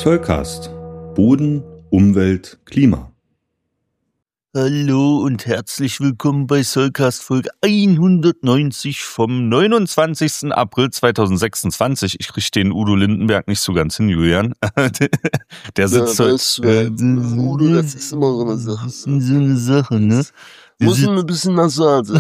Zollcast. Boden, Umwelt, Klima. Hallo und herzlich willkommen bei Zollcast Folge 190 vom 29. April 2026. Ich kriege den Udo Lindenberg nicht so ganz hin, Julian. Der sitzt Udo, das ist immer so eine Sache. So eine Sache, ne? Muss ein bisschen nasal sein.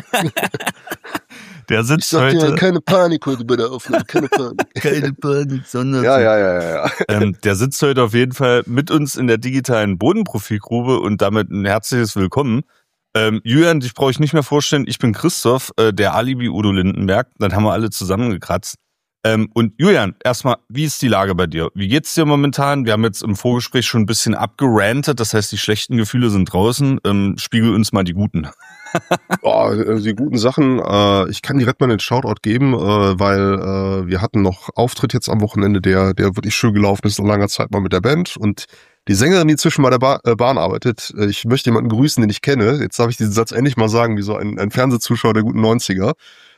Der Ich sitzt sag dir, heute... keine Panik heute bei der Aufnahme, keine Panik. Keine Panik, sondern... Ja. Der sitzt heute auf jeden Fall mit uns in der digitalen Bodenprofilgrube und damit ein herzliches Willkommen. Julian, dich brauche ich nicht mehr vorstellen. Ich bin Christoph, der Alibi Udo Lindenberg. Dann haben wir alle zusammengekratzt. Und Julian, erstmal, wie ist die Lage bei dir? Wie geht's dir momentan? Wir haben jetzt im Vorgespräch schon ein bisschen abgerantet. Das heißt, die schlechten Gefühle sind draußen. Spiegel uns mal die guten. Die guten Sachen, ich kann direkt mal einen Shoutout geben, weil wir hatten noch Auftritt jetzt am Wochenende, der wirklich schön gelaufen ist, nach langer Zeit mal mit der Band, und die Sängerin, die zwischen bei der Bahn arbeitet, ich möchte jemanden grüßen, den ich kenne, jetzt darf ich diesen Satz endlich mal sagen, wie so ein Fernsehzuschauer der guten 90er,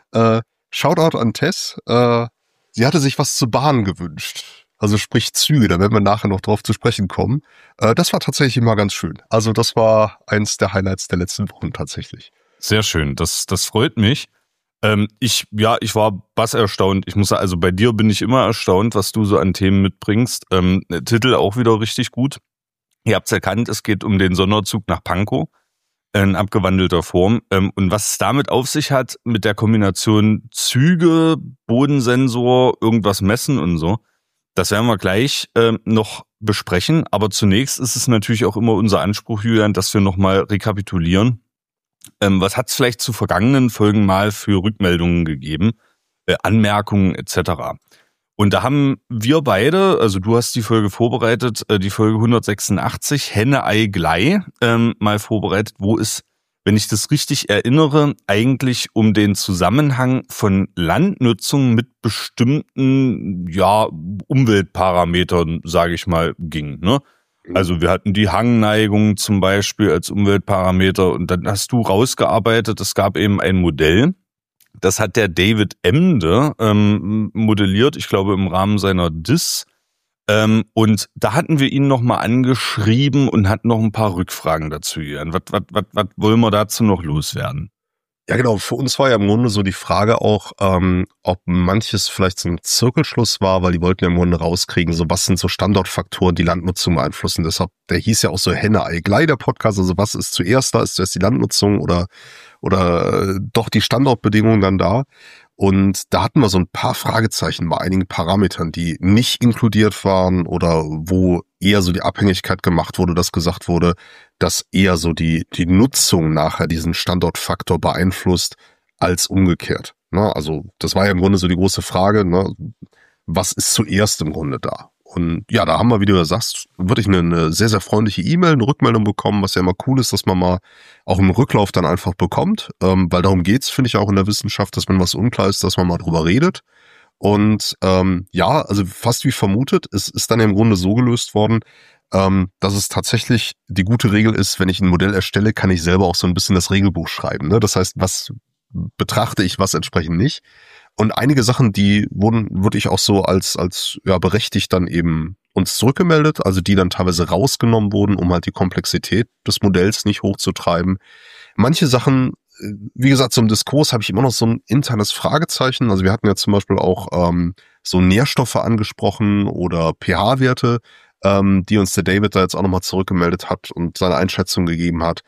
Shoutout an Tess, sie hatte sich was zur Bahn gewünscht. Also sprich Züge, da werden wir nachher noch drauf zu sprechen kommen. Das war tatsächlich mal ganz schön. Also das war eins der Highlights der letzten Wochen tatsächlich. Sehr schön, das freut mich. Ich war erstaunt. Ich muss sagen, also bei dir bin ich immer erstaunt, was du so an Themen mitbringst. Titel auch wieder richtig gut. Ihr habt's erkannt, es geht um den Sonderzug nach Pankow in abgewandelter Form. Und was es damit auf sich hat, mit der Kombination Züge, Bodensensor, irgendwas messen und so, das werden wir gleich noch besprechen. Aber zunächst ist es natürlich auch immer unser Anspruch, Julian, dass wir nochmal rekapitulieren. Was hat es vielleicht zu vergangenen Folgen mal für Rückmeldungen gegeben, Anmerkungen etc.? Und da haben wir beide, also du hast die Folge vorbereitet, die Folge 186, Henne, Ei, Glei, mal vorbereitet, wo es, wenn ich das richtig erinnere, eigentlich um den Zusammenhang von Landnutzung mit bestimmten, Umweltparametern, sage ich mal, ging, ne? Also wir hatten die Hangneigung zum Beispiel als Umweltparameter, und dann hast du rausgearbeitet, es gab eben ein Modell, das hat der David Emde modelliert, ich glaube im Rahmen seiner DIS, und da hatten wir ihn nochmal angeschrieben und hatten noch ein paar Rückfragen dazu. Was wollen wir dazu noch loswerden? Ja, genau. Für uns war ja im Grunde so die Frage auch, ob manches vielleicht so ein Zirkelschluss war, weil die wollten ja im Grunde rauskriegen, so was sind so Standortfaktoren, die Landnutzung beeinflussen. Deshalb, der hieß ja auch so Henne, Ei, Glei, der Podcast. Also was ist zuerst da? Ist zuerst die Landnutzung oder doch die Standortbedingungen dann da? Und da hatten wir so ein paar Fragezeichen bei einigen Parametern, die nicht inkludiert waren oder wo eher so die Abhängigkeit gemacht wurde, dass gesagt wurde, dass eher so die Nutzung nachher diesen Standortfaktor beeinflusst als umgekehrt. Ne? Also das war ja im Grunde so die große Frage, ne? Was ist zuerst im Grunde da? Und ja, da haben wir, wie du ja sagst, wirklich eine sehr, sehr freundliche E-Mail, eine Rückmeldung bekommen, was ja immer cool ist, dass man mal auch im Rücklauf dann einfach bekommt, weil darum geht's, finde ich, auch in der Wissenschaft, dass wenn was unklar ist, dass man mal drüber redet. Und also fast wie vermutet, es ist dann im Grunde so gelöst worden, dass es tatsächlich die gute Regel ist, wenn ich ein Modell erstelle, kann ich selber auch so ein bisschen das Regelbuch schreiben. Ne? Das heißt, was betrachte ich, was entsprechend nicht. Und einige Sachen, die wurden wirklich auch so als berechtigt dann eben uns zurückgemeldet, also die dann teilweise rausgenommen wurden, um halt die Komplexität des Modells nicht hochzutreiben. Manche Sachen, wie gesagt, zum Diskurs habe ich immer noch so ein internes Fragezeichen. Also wir hatten ja zum Beispiel auch so Nährstoffe angesprochen oder pH-Werte, die uns der David da jetzt auch nochmal zurückgemeldet hat und seine Einschätzung gegeben hat.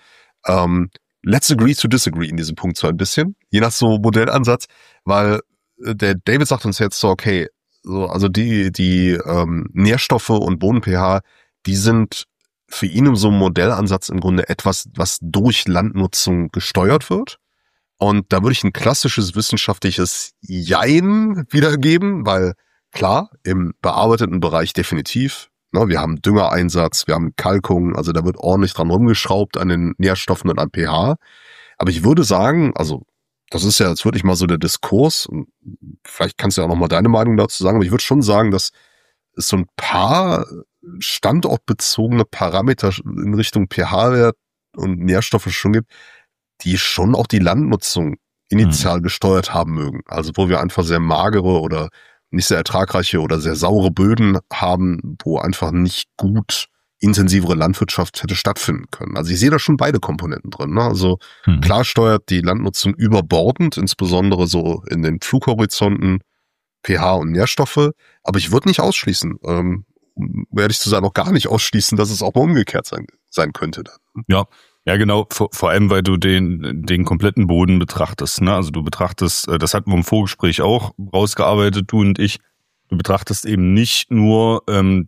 Let's agree to disagree in diesem Punkt so ein bisschen, je nach so Modellansatz, weil der David sagt uns jetzt so, okay, so, also die Nährstoffe und Boden-pH, die sind für ihn in so einem Modellansatz im Grunde etwas, was durch Landnutzung gesteuert wird. Und da würde ich ein klassisches wissenschaftliches Jein wiedergeben, weil klar, im bearbeiteten Bereich definitiv, ne, wir haben Düngereinsatz, wir haben Kalkung, also da wird ordentlich dran rumgeschraubt an den Nährstoffen und an pH. Aber ich würde sagen, also das ist ja jetzt wirklich mal so der Diskurs, und vielleicht kannst du ja auch noch mal deine Meinung dazu sagen, aber ich würde schon sagen, dass es so ein paar standortbezogene Parameter in Richtung pH-Wert und Nährstoffe schon gibt, die schon auch die Landnutzung initial gesteuert haben mögen. Also wo wir einfach sehr magere oder nicht sehr ertragreiche oder sehr saure Böden haben, wo einfach nicht gut intensivere Landwirtschaft hätte stattfinden können. Also ich sehe da schon beide Komponenten drin. Ne? Also klar steuert die Landnutzung überbordend, insbesondere so in den Flughorizonten, pH und Nährstoffe. Aber ich würde nicht ausschließen, um ehrlich zu sein, auch gar nicht ausschließen, dass es auch mal umgekehrt sein könnte dann. Ja, genau. Vor allem, weil du den kompletten Boden betrachtest. Ne? Also du betrachtest, das hatten wir im Vorgespräch auch rausgearbeitet, du und ich. Du betrachtest eben nicht nur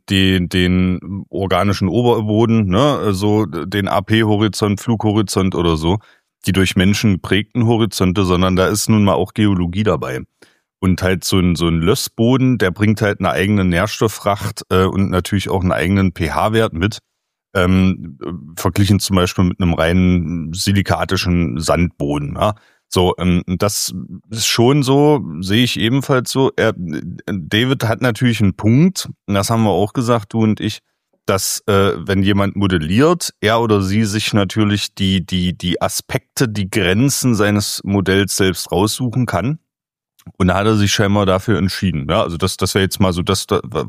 den organischen Oberboden, ne, also den AP-Horizont, Flughorizont oder so, die durch Menschen geprägten Horizonte, sondern da ist nun mal auch Geologie dabei. Und halt so ein Lössboden, der bringt halt eine eigene Nährstofffracht und natürlich auch einen eigenen pH-Wert mit, verglichen zum Beispiel mit einem reinen silikatischen Sandboden. Ja. So, das ist schon so, sehe ich ebenfalls so. David hat natürlich einen Punkt, das haben wir auch gesagt, du und ich, dass wenn jemand modelliert, er oder sie sich natürlich die Aspekte, die Grenzen seines Modells selbst raussuchen kann. Und da hat er sich scheinbar dafür entschieden. Ja, also das wäre jetzt mal so das,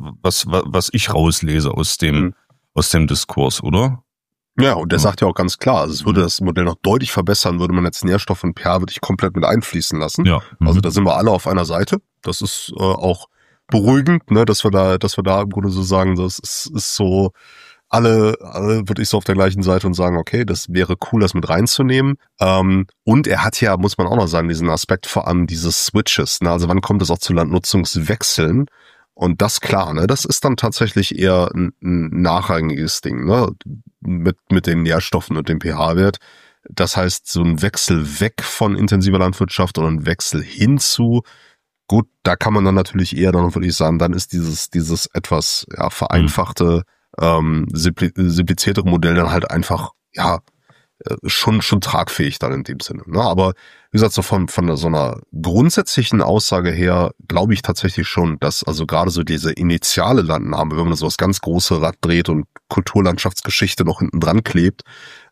was ich rauslese aus dem Diskurs, oder? Ja, und der sagt ja auch ganz klar, also es würde das Modell noch deutlich verbessern, würde man jetzt Nährstoff und pH wirklich komplett mit einfließen lassen. Ja. Also da sind wir alle auf einer Seite. Das ist auch beruhigend, ne, dass wir da im Grunde so sagen, das ist so, alle würde ich so auf der gleichen Seite und sagen, okay, das wäre cool, das mit reinzunehmen. Und er hat ja, muss man auch noch sagen, diesen Aspekt vor allem dieses Switches, ne, also wann kommt es auch zu Landnutzungswechseln? Und das klar, ne, das ist dann tatsächlich eher ein nachrangiges Ding, ne, mit den Nährstoffen und dem pH-Wert. Das heißt, so ein Wechsel weg von intensiver Landwirtschaft oder ein Wechsel hin gut, da kann man dann natürlich eher dann, würde ich sagen, dann ist dieses etwas, ja, vereinfachte, simpliziertere Modell dann halt einfach, ja, schon tragfähig dann in dem Sinne. Ne? Aber wie gesagt, so von so einer grundsätzlichen Aussage her glaube ich tatsächlich schon, dass also gerade so diese initiale Landnahme, wenn man so das ganz große Rad dreht und Kulturlandschaftsgeschichte noch hinten dran klebt,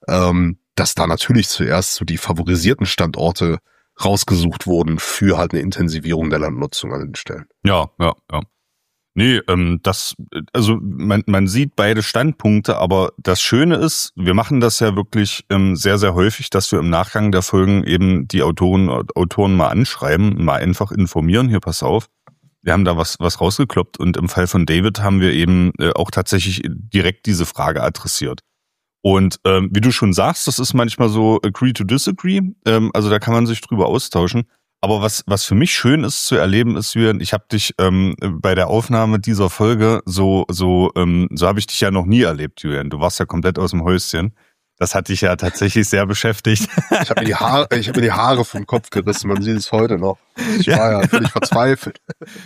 dass da natürlich zuerst so die favorisierten Standorte rausgesucht wurden für halt eine Intensivierung der Landnutzung an den Stellen. Ja. Nee, also man sieht beide Standpunkte, aber das Schöne ist, wir machen das ja wirklich sehr, sehr häufig, dass wir im Nachgang der Folgen eben die Autoren mal anschreiben, mal einfach informieren, hier pass auf, wir haben da was rausgekloppt und im Fall von David haben wir eben auch tatsächlich direkt diese Frage adressiert. Und wie du schon sagst, das ist manchmal so agree to disagree, also da kann man sich drüber austauschen. Aber was für mich schön ist zu erleben, ist, Julian, ich habe dich bei der Aufnahme dieser Folge so habe ich dich ja noch nie erlebt, Julian. Du warst ja komplett aus dem Häuschen. Das hat dich ja tatsächlich sehr beschäftigt. Ich habe mir die Haare vom Kopf gerissen, man sieht es heute noch. Ich war ja völlig verzweifelt.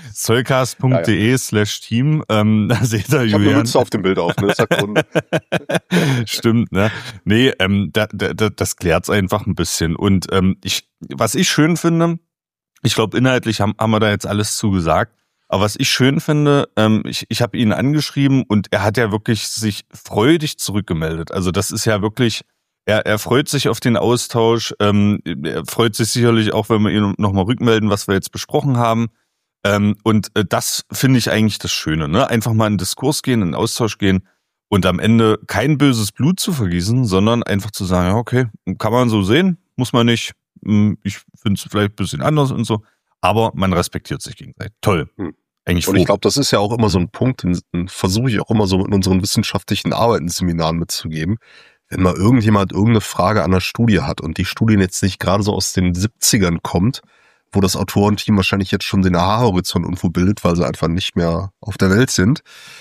Zollcast.de/team, da seht ihr Julian. Ich habe eine Mütze auf dem Bild auf, ne? Das hat Gründe. Stimmt, ne? Nee, das klärt's einfach ein bisschen. Und was ich schön finde, ich glaube, inhaltlich haben wir da jetzt alles zugesagt. Aber was ich schön finde, ich habe ihn angeschrieben und er hat ja wirklich sich freudig zurückgemeldet. Also das ist ja wirklich, er freut sich auf den Austausch. Er freut sich sicherlich auch, wenn wir ihn nochmal rückmelden, was wir jetzt besprochen haben. Und das finde ich eigentlich das Schöne, ne? Einfach mal in den Diskurs gehen, in den Austausch gehen und am Ende kein böses Blut zu vergießen, sondern einfach zu sagen, ja, okay, kann man so sehen, muss man nicht. Ich finde es vielleicht ein bisschen anders und so. Aber man respektiert sich gegenseitig. Toll. Eigentlich und ich glaube, das ist ja auch immer so ein Punkt, den versuche ich auch immer so in unseren wissenschaftlichen Arbeiten, Seminaren mitzugeben. Wenn mal irgendjemand irgendeine Frage an der Studie hat und die Studie jetzt nicht gerade so aus den 70ern kommt, wo das Autorenteam wahrscheinlich jetzt schon den AHA-Horizont irgendwo bildet, weil sie einfach nicht mehr auf der Welt sind.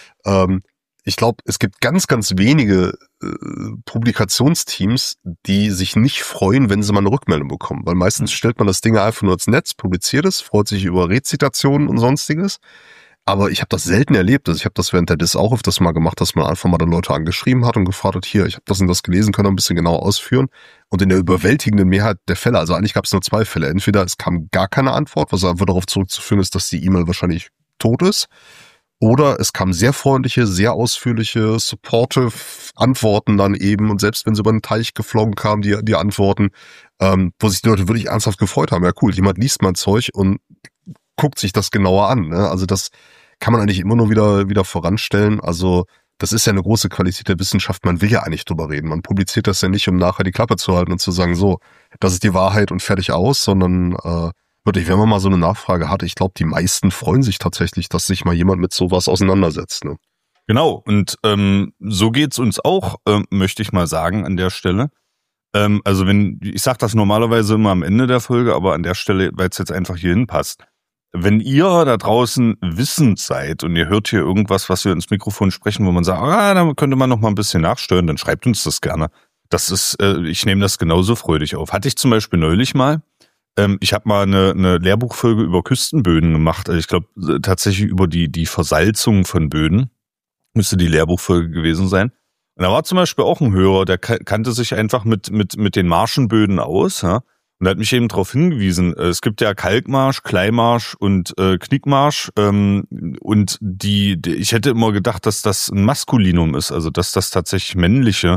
Ich glaube, es gibt ganz, ganz wenige Publikationsteams, die sich nicht freuen, wenn sie mal eine Rückmeldung bekommen. Weil meistens stellt man das Ding einfach nur ins Netz, publiziert es, freut sich über Rezitationen und Sonstiges. Aber ich habe das selten erlebt. Also ich habe das während der Diss auch öfters mal gemacht, dass man einfach mal dann Leute angeschrieben hat und gefragt hat, hier, ich habe das und das gelesen, können wir ein bisschen genauer ausführen. Und in der überwältigenden Mehrheit der Fälle, also eigentlich gab es nur 2 Fälle. Entweder es kam gar keine Antwort, was einfach darauf zurückzuführen ist, dass die E-Mail wahrscheinlich tot ist. Oder es kamen sehr freundliche, sehr ausführliche, supportive Antworten dann eben. Und selbst wenn sie über den Teich geflogen kamen, die Antworten, wo sich die Leute wirklich ernsthaft gefreut haben. Ja cool, jemand liest mein Zeug und guckt sich das genauer an. Ne? Also das kann man eigentlich immer nur wieder voranstellen. Also das ist ja eine große Qualität der Wissenschaft. Man will ja eigentlich drüber reden. Man publiziert das ja nicht, um nachher die Klappe zu halten und zu sagen, so, das ist die Wahrheit und fertig aus, sondern wirklich, wenn man mal so eine Nachfrage hat, ich glaube, die meisten freuen sich tatsächlich, dass sich mal jemand mit sowas auseinandersetzt. Ne? Genau, und so geht's uns auch, möchte ich mal sagen, an der Stelle. Also ich sage das normalerweise immer am Ende der Folge, aber an der Stelle, weil es jetzt einfach hier hinpasst. Wenn ihr da draußen wissend seid und ihr hört hier irgendwas, was wir ins Mikrofon sprechen, wo man sagt, da könnte man noch mal ein bisschen nachsteuern, dann schreibt uns das gerne. Das ist, ich nehme das genauso freudig auf. Hatte ich zum Beispiel neulich mal. Ich habe mal eine Lehrbuchfolge über Küstenböden gemacht. Also ich glaube tatsächlich über die Versalzung von Böden. Müsste die Lehrbuchfolge gewesen sein. Und da war zum Beispiel auch ein Hörer, der kannte sich einfach mit den Marschenböden aus, ja. Und er hat mich eben darauf hingewiesen, es gibt ja Kalkmarsch, Kleimarsch und Knickmarsch. Und ich hätte immer gedacht, dass das ein Maskulinum ist, also dass das tatsächlich männliche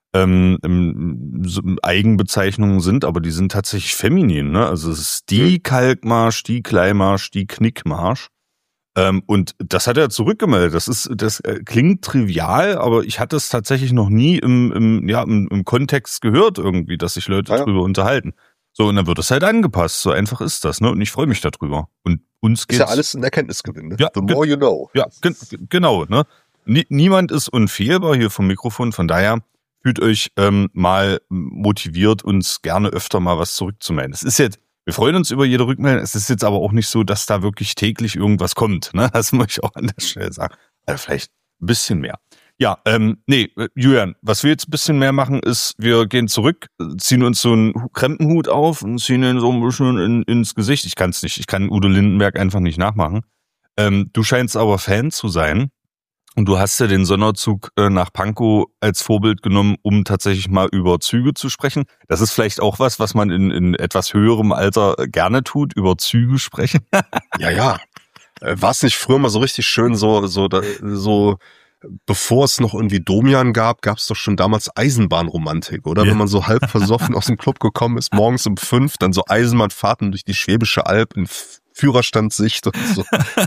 Eigenbezeichnungen sind, aber die sind tatsächlich feminin, ne? Also es ist die Kalkmarsch, die Kleimarsch, die Knickmarsch. Und das hat er zurückgemeldet. Das klingt trivial, aber ich hatte es tatsächlich noch nie im Kontext gehört irgendwie, dass sich Leute drüber unterhalten. So, und dann wird es halt angepasst. So einfach ist das, ne? Und ich freue mich darüber. Und uns geht's. Ist ja alles ein Erkenntnisgewinn, ne? Ja, The more you know. Ja, genau, ne? Niemand ist unfehlbar hier vom Mikrofon, von daher fühlt euch mal motiviert, uns gerne öfter mal was zurückzumelden. Wir freuen uns über jede Rückmeldung. Es ist jetzt aber auch nicht so, dass da wirklich täglich irgendwas kommt, ne? Das muss ich auch an der Stelle sagen. Also vielleicht ein bisschen mehr. Ja, Julian, was wir jetzt ein bisschen mehr machen, ist, wir gehen zurück, ziehen uns so einen Krempenhut auf und ziehen ihn so ein bisschen ins Gesicht. Ich kann es nicht, ich kann Udo Lindenberg einfach nicht nachmachen. Du scheinst aber Fan zu sein und du hast ja den Sonderzug nach Pankow als Vorbild genommen, um tatsächlich mal über Züge zu sprechen. Das ist vielleicht auch was man in etwas höherem Alter gerne tut, über Züge sprechen. Ja. War es nicht früher mal so richtig schön, so bevor es noch irgendwie Domian gab es doch schon damals Eisenbahnromantik, oder? Ja. Wenn man so halb versoffen aus dem Club gekommen ist, morgens um 5, dann so Eisenbahnfahrten durch die Schwäbische Alb in Führerstandssicht und so.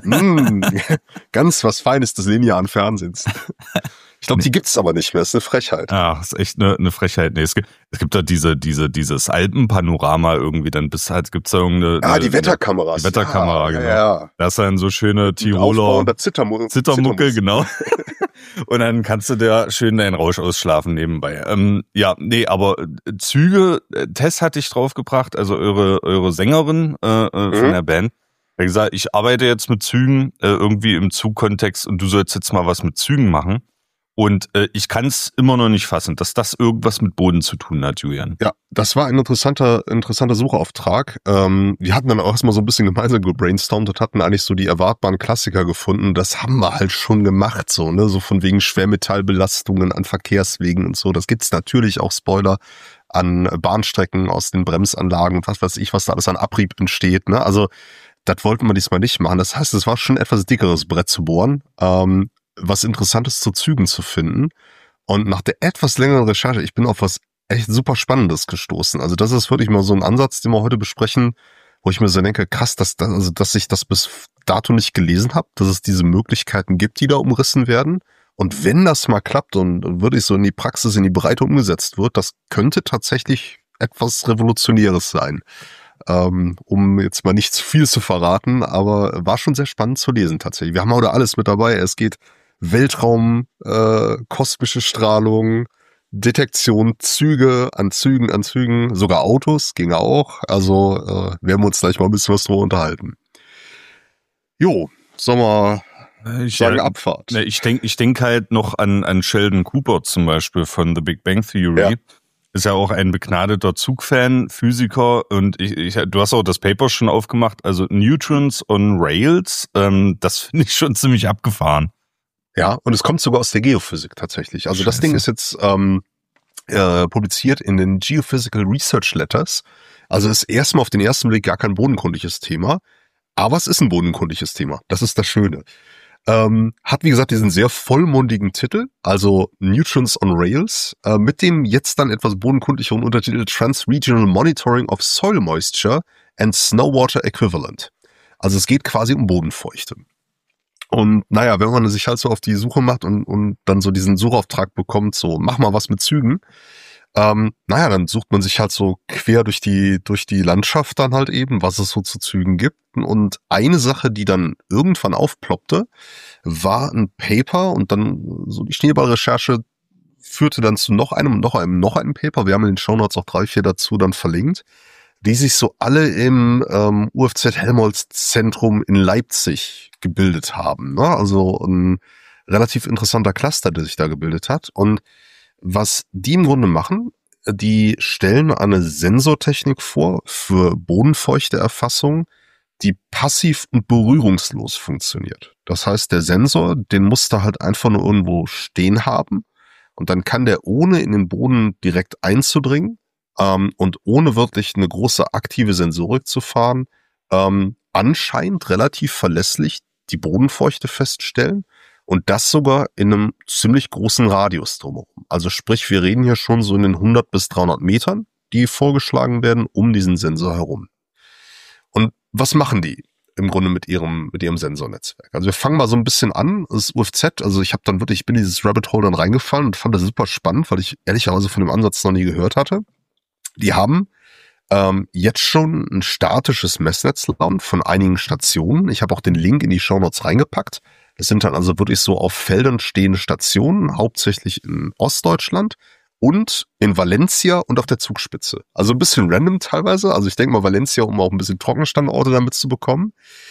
Ganz was Feines des linearen Fernsehens. Ich glaube, die gibt's aber nicht mehr. Das ist eine Frechheit. Ja, ist echt eine Frechheit. Nee, es gibt da dieses Alpenpanorama irgendwie, dann gibt's da irgendeine. Die Wetterkameras. Die Wetterkamera, genau. Ja. Da ist dann so schöne Tiroler Zittermuckel, genau. Und dann kannst du da schön deinen Rausch ausschlafen nebenbei. Aber Züge, Tess hatte ich draufgebracht, also eure Sängerin von der Band. Er hat gesagt, ich arbeite jetzt mit Zügen, irgendwie im Zugkontext und du sollst jetzt mal was mit Zügen machen. Und ich kann es immer noch nicht fassen, dass das irgendwas mit Boden zu tun hat, Julian. Ja, das war ein interessanter Suchauftrag. Wir hatten dann auch erstmal so ein bisschen gemeinsam gebrainstormt und hatten eigentlich so die erwartbaren Klassiker gefunden. Das haben wir halt schon gemacht, so, ne, so von wegen Schwermetallbelastungen an Verkehrswegen und so. Das gibt's natürlich auch, Spoiler, an Bahnstrecken aus den Bremsanlagen und was weiß ich, was da alles an Abrieb entsteht, ne. Also, das wollten wir diesmal nicht machen. Das heißt, es war schon ein etwas dickeres Brett zu bohren. Was Interessantes zu Zügen zu finden. Und nach der etwas längeren Recherche, ich bin auf was echt super Spannendes gestoßen. Also das ist wirklich mal so ein Ansatz, den wir heute besprechen, wo ich mir so denke, krass, dass ich das bis dato nicht gelesen habe, dass es diese Möglichkeiten gibt, die da umrissen werden. Und wenn das mal klappt und wirklich so in die Praxis, in die Breite umgesetzt wird, das könnte tatsächlich etwas Revolutionäres sein. Um jetzt mal nicht zu viel zu verraten, aber war schon sehr spannend zu lesen tatsächlich. Wir haben heute alles mit dabei. Es geht Weltraum, kosmische Strahlung, Detektion, Züge an Zügen, sogar Autos ging auch. Also werden wir uns gleich mal ein bisschen was drüber unterhalten. Jo, sollen wir sagen Abfahrt? Ich denk halt noch an Sheldon Cooper zum Beispiel von The Big Bang Theory. Ja. Ist ja auch ein begnadeter Zugfan, Physiker und du hast auch das Paper schon aufgemacht, also Neutrons on Rails, das finde ich schon ziemlich abgefahren. Ja, und es kommt sogar aus der Geophysik tatsächlich. Also das Ding ist jetzt publiziert in den Geophysical Research Letters. Also ist erstmal auf den ersten Blick gar kein bodenkundiges Thema, aber es ist ein bodenkundiges Thema. Das ist das Schöne. Hat, wie gesagt, diesen sehr vollmundigen Titel, also Neutrons on Rails, mit dem jetzt dann etwas bodenkundigeren Untertitel Trans-Regional Monitoring of Soil Moisture and Snow Water Equivalent. Also es geht quasi um Bodenfeuchte. Und naja, wenn man sich halt so auf die Suche macht und dann so diesen Suchauftrag bekommt, so mach mal was mit Zügen, naja, dann sucht man sich halt so quer durch die Landschaft dann halt eben, was es so zu Zügen gibt. Und eine Sache, die dann irgendwann aufploppte, war ein Paper und dann so die Schneeballrecherche führte dann zu noch einem Paper. Wir haben in den Shownotes auch 3, 4 dazu dann verlinkt, die sich so alle im UFZ-Helmholtz-Zentrum in Leipzig gebildet haben. Ne? Also ein relativ interessanter Cluster, der sich da gebildet hat. Und was die im Grunde machen, die stellen eine Sensortechnik vor für Bodenfeuchteerfassung, die passiv und berührungslos funktioniert. Das heißt, der Sensor, den muss da halt einfach nur irgendwo stehen haben und dann kann der, ohne in den Boden direkt einzudringen und ohne wirklich eine große aktive Sensorik zu fahren, anscheinend relativ verlässlich die Bodenfeuchte feststellen. Und das sogar in einem ziemlich großen Radius drumherum. Also sprich, wir reden hier schon so in den 100 bis 300 Metern, die vorgeschlagen werden, um diesen Sensor herum. Und was machen die im Grunde mit ihrem Sensornetzwerk? Also wir fangen mal so ein bisschen an. Das UFZ, also ich bin in dieses Rabbit Hole dann reingefallen und fand das super spannend, weil ich ehrlicherweise von dem Ansatz noch nie gehört hatte. Die haben jetzt schon ein statisches Messnetzland von einigen Stationen. Ich habe auch den Link in die Shownotes reingepackt. Das sind dann also wirklich so auf Feldern stehende Stationen, hauptsächlich in Ostdeutschland und in Valencia und auf der Zugspitze. Also ein bisschen random teilweise. Also ich denke mal Valencia, um auch ein bisschen Trockenstandorte damit zu bekommen.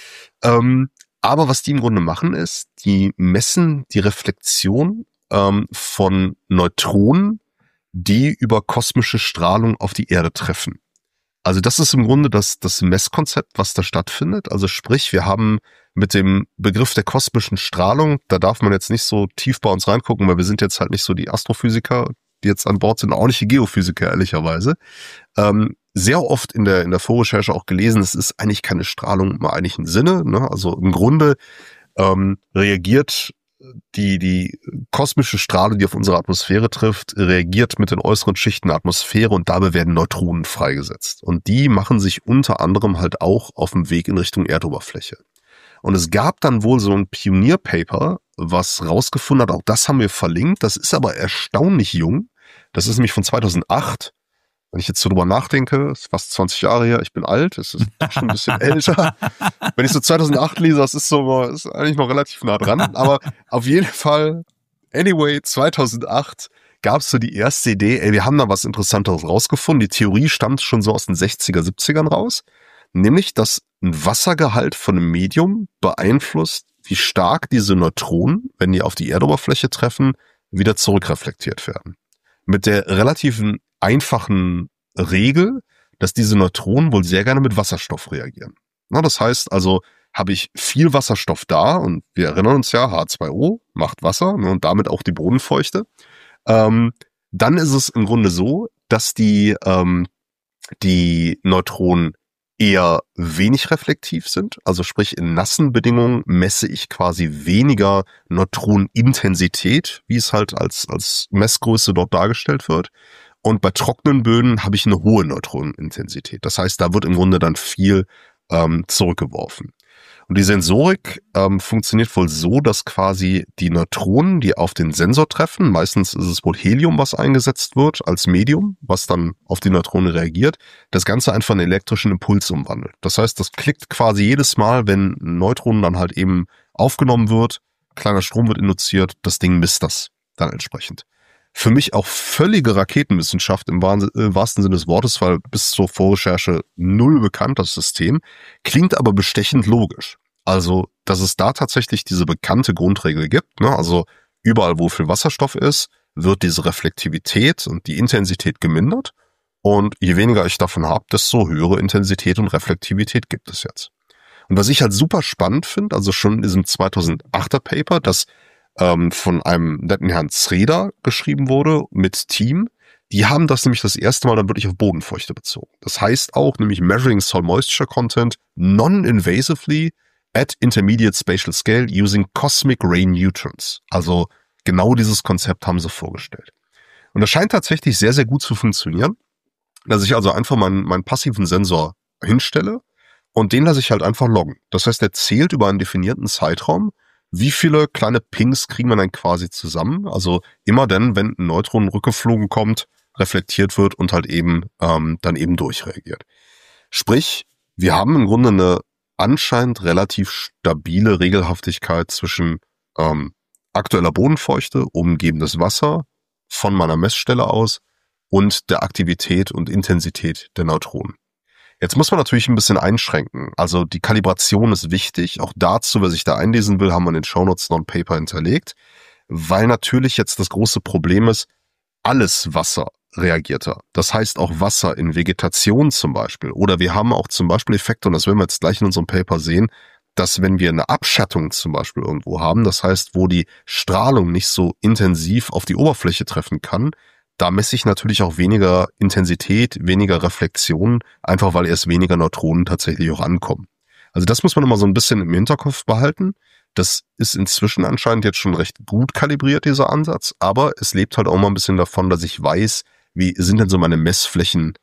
Aber was die im Grunde machen ist, die messen die Reflexion von Neutronen, die über kosmische Strahlung auf die Erde treffen. Also das ist im Grunde das Messkonzept, was da stattfindet. Also sprich, wir haben mit dem Begriff der kosmischen Strahlung, da darf man jetzt nicht so tief bei uns reingucken, weil wir sind jetzt halt nicht so die Astrophysiker, die jetzt an Bord sind, auch nicht die Geophysiker, ehrlicherweise. Sehr oft in der Vorrecherche auch gelesen, es ist eigentlich keine Strahlung im eigentlichen Sinne. Ne? Also im Grunde reagiert die kosmische Strahlung, die auf unsere Atmosphäre trifft, reagiert mit den äußeren Schichten der Atmosphäre und dabei werden Neutronen freigesetzt. Und die machen sich unter anderem halt auch auf dem Weg in Richtung Erdoberfläche. Und es gab dann wohl so ein Pionierpaper, was rausgefunden hat, auch das haben wir verlinkt, das ist aber erstaunlich jung. Das ist nämlich von 2008. Wenn ich jetzt so drüber nachdenke, ist fast 20 Jahre her, ich bin alt, es ist schon ein bisschen älter. Wenn ich so 2008 lese, das ist eigentlich noch relativ nah dran. Aber auf jeden Fall, anyway, 2008 gab es so die erste Idee, wir haben da was Interessanteres rausgefunden. Die Theorie stammt schon so aus den 60er, 70ern raus. Nämlich, dass ein Wassergehalt von einem Medium beeinflusst, wie stark diese Neutronen, wenn die auf die Erdoberfläche treffen, wieder zurückreflektiert werden. Mit der relativen einfachen Regel, dass diese Neutronen wohl sehr gerne mit Wasserstoff reagieren. Na, das heißt also, habe ich viel Wasserstoff da, und wir erinnern uns ja, H2O macht Wasser, ne, und damit auch die Bodenfeuchte, dann ist es im Grunde so, dass die Neutronen eher wenig reflektiv sind. Also sprich, in nassen Bedingungen messe ich quasi weniger Neutronenintensität, wie es halt als Messgröße dort dargestellt wird. Und bei trockenen Böden habe ich eine hohe Neutronenintensität. Das heißt, da wird im Grunde dann viel zurückgeworfen. Und die Sensorik funktioniert wohl so, dass quasi die Neutronen, die auf den Sensor treffen, meistens ist es wohl Helium, was eingesetzt wird als Medium, was dann auf die Neutronen reagiert, das Ganze einfach in elektrischen Impuls umwandelt. Das heißt, das klickt quasi jedes Mal, wenn ein Neutron dann halt eben aufgenommen wird, kleiner Strom wird induziert, das Ding misst das dann entsprechend. Für mich auch völlige Raketenwissenschaft im wahrsten Sinne des Wortes, weil bis zur Vorrecherche null bekannt, das System, klingt aber bestechend logisch. Also, dass es da tatsächlich diese bekannte Grundregel gibt, ne? Also überall, wo viel Wasserstoff ist, wird diese Reflektivität und die Intensität gemindert. Und je weniger ich davon habe, desto höhere Intensität und Reflektivität gibt es jetzt. Und was ich halt super spannend finde, also schon in diesem 2008er Paper, das von einem netten Herrn Zreda geschrieben wurde mit Team, die haben das nämlich das erste Mal dann wirklich auf Bodenfeuchte bezogen. Das heißt auch nämlich Measuring Soil Moisture Content non-invasively at intermediate spatial scale using cosmic ray neutrons. Also genau dieses Konzept haben sie vorgestellt. Und das scheint tatsächlich sehr, sehr gut zu funktionieren, dass ich also einfach meinen passiven Sensor hinstelle Und den lasse ich halt einfach loggen. Das heißt, er zählt über einen definierten Zeitraum, wie viele kleine Pings kriegen wir dann quasi zusammen. Also immer dann, wenn ein Neutron rückgeflogen kommt, reflektiert wird und halt eben dann eben durchreagiert. Sprich, wir haben im Grunde eine anscheinend relativ stabile Regelhaftigkeit zwischen aktueller Bodenfeuchte, umgebendes Wasser von meiner Messstelle aus und der Aktivität und Intensität der Neutronen. Jetzt muss man natürlich ein bisschen einschränken. Also die Kalibration ist wichtig. Auch dazu, wer sich da einlesen will, haben wir in den Shownotes noch ein Paper hinterlegt. Weil natürlich jetzt das große Problem ist, alles Wasser reagiert da. Das heißt auch Wasser in Vegetation zum Beispiel. Oder wir haben auch zum Beispiel Effekte, und das werden wir jetzt gleich in unserem Paper sehen, dass wenn wir eine Abschattung zum Beispiel irgendwo haben, das heißt, wo die Strahlung nicht so intensiv auf die Oberfläche treffen kann, da messe ich natürlich auch weniger Intensität, weniger Reflexion, einfach weil erst weniger Neutronen tatsächlich auch ankommen. Also das muss man immer so ein bisschen im Hinterkopf behalten. Das ist inzwischen anscheinend jetzt schon recht gut kalibriert, dieser Ansatz, aber es lebt halt auch mal ein bisschen davon, dass ich weiß, wie sind denn so meine Messflächen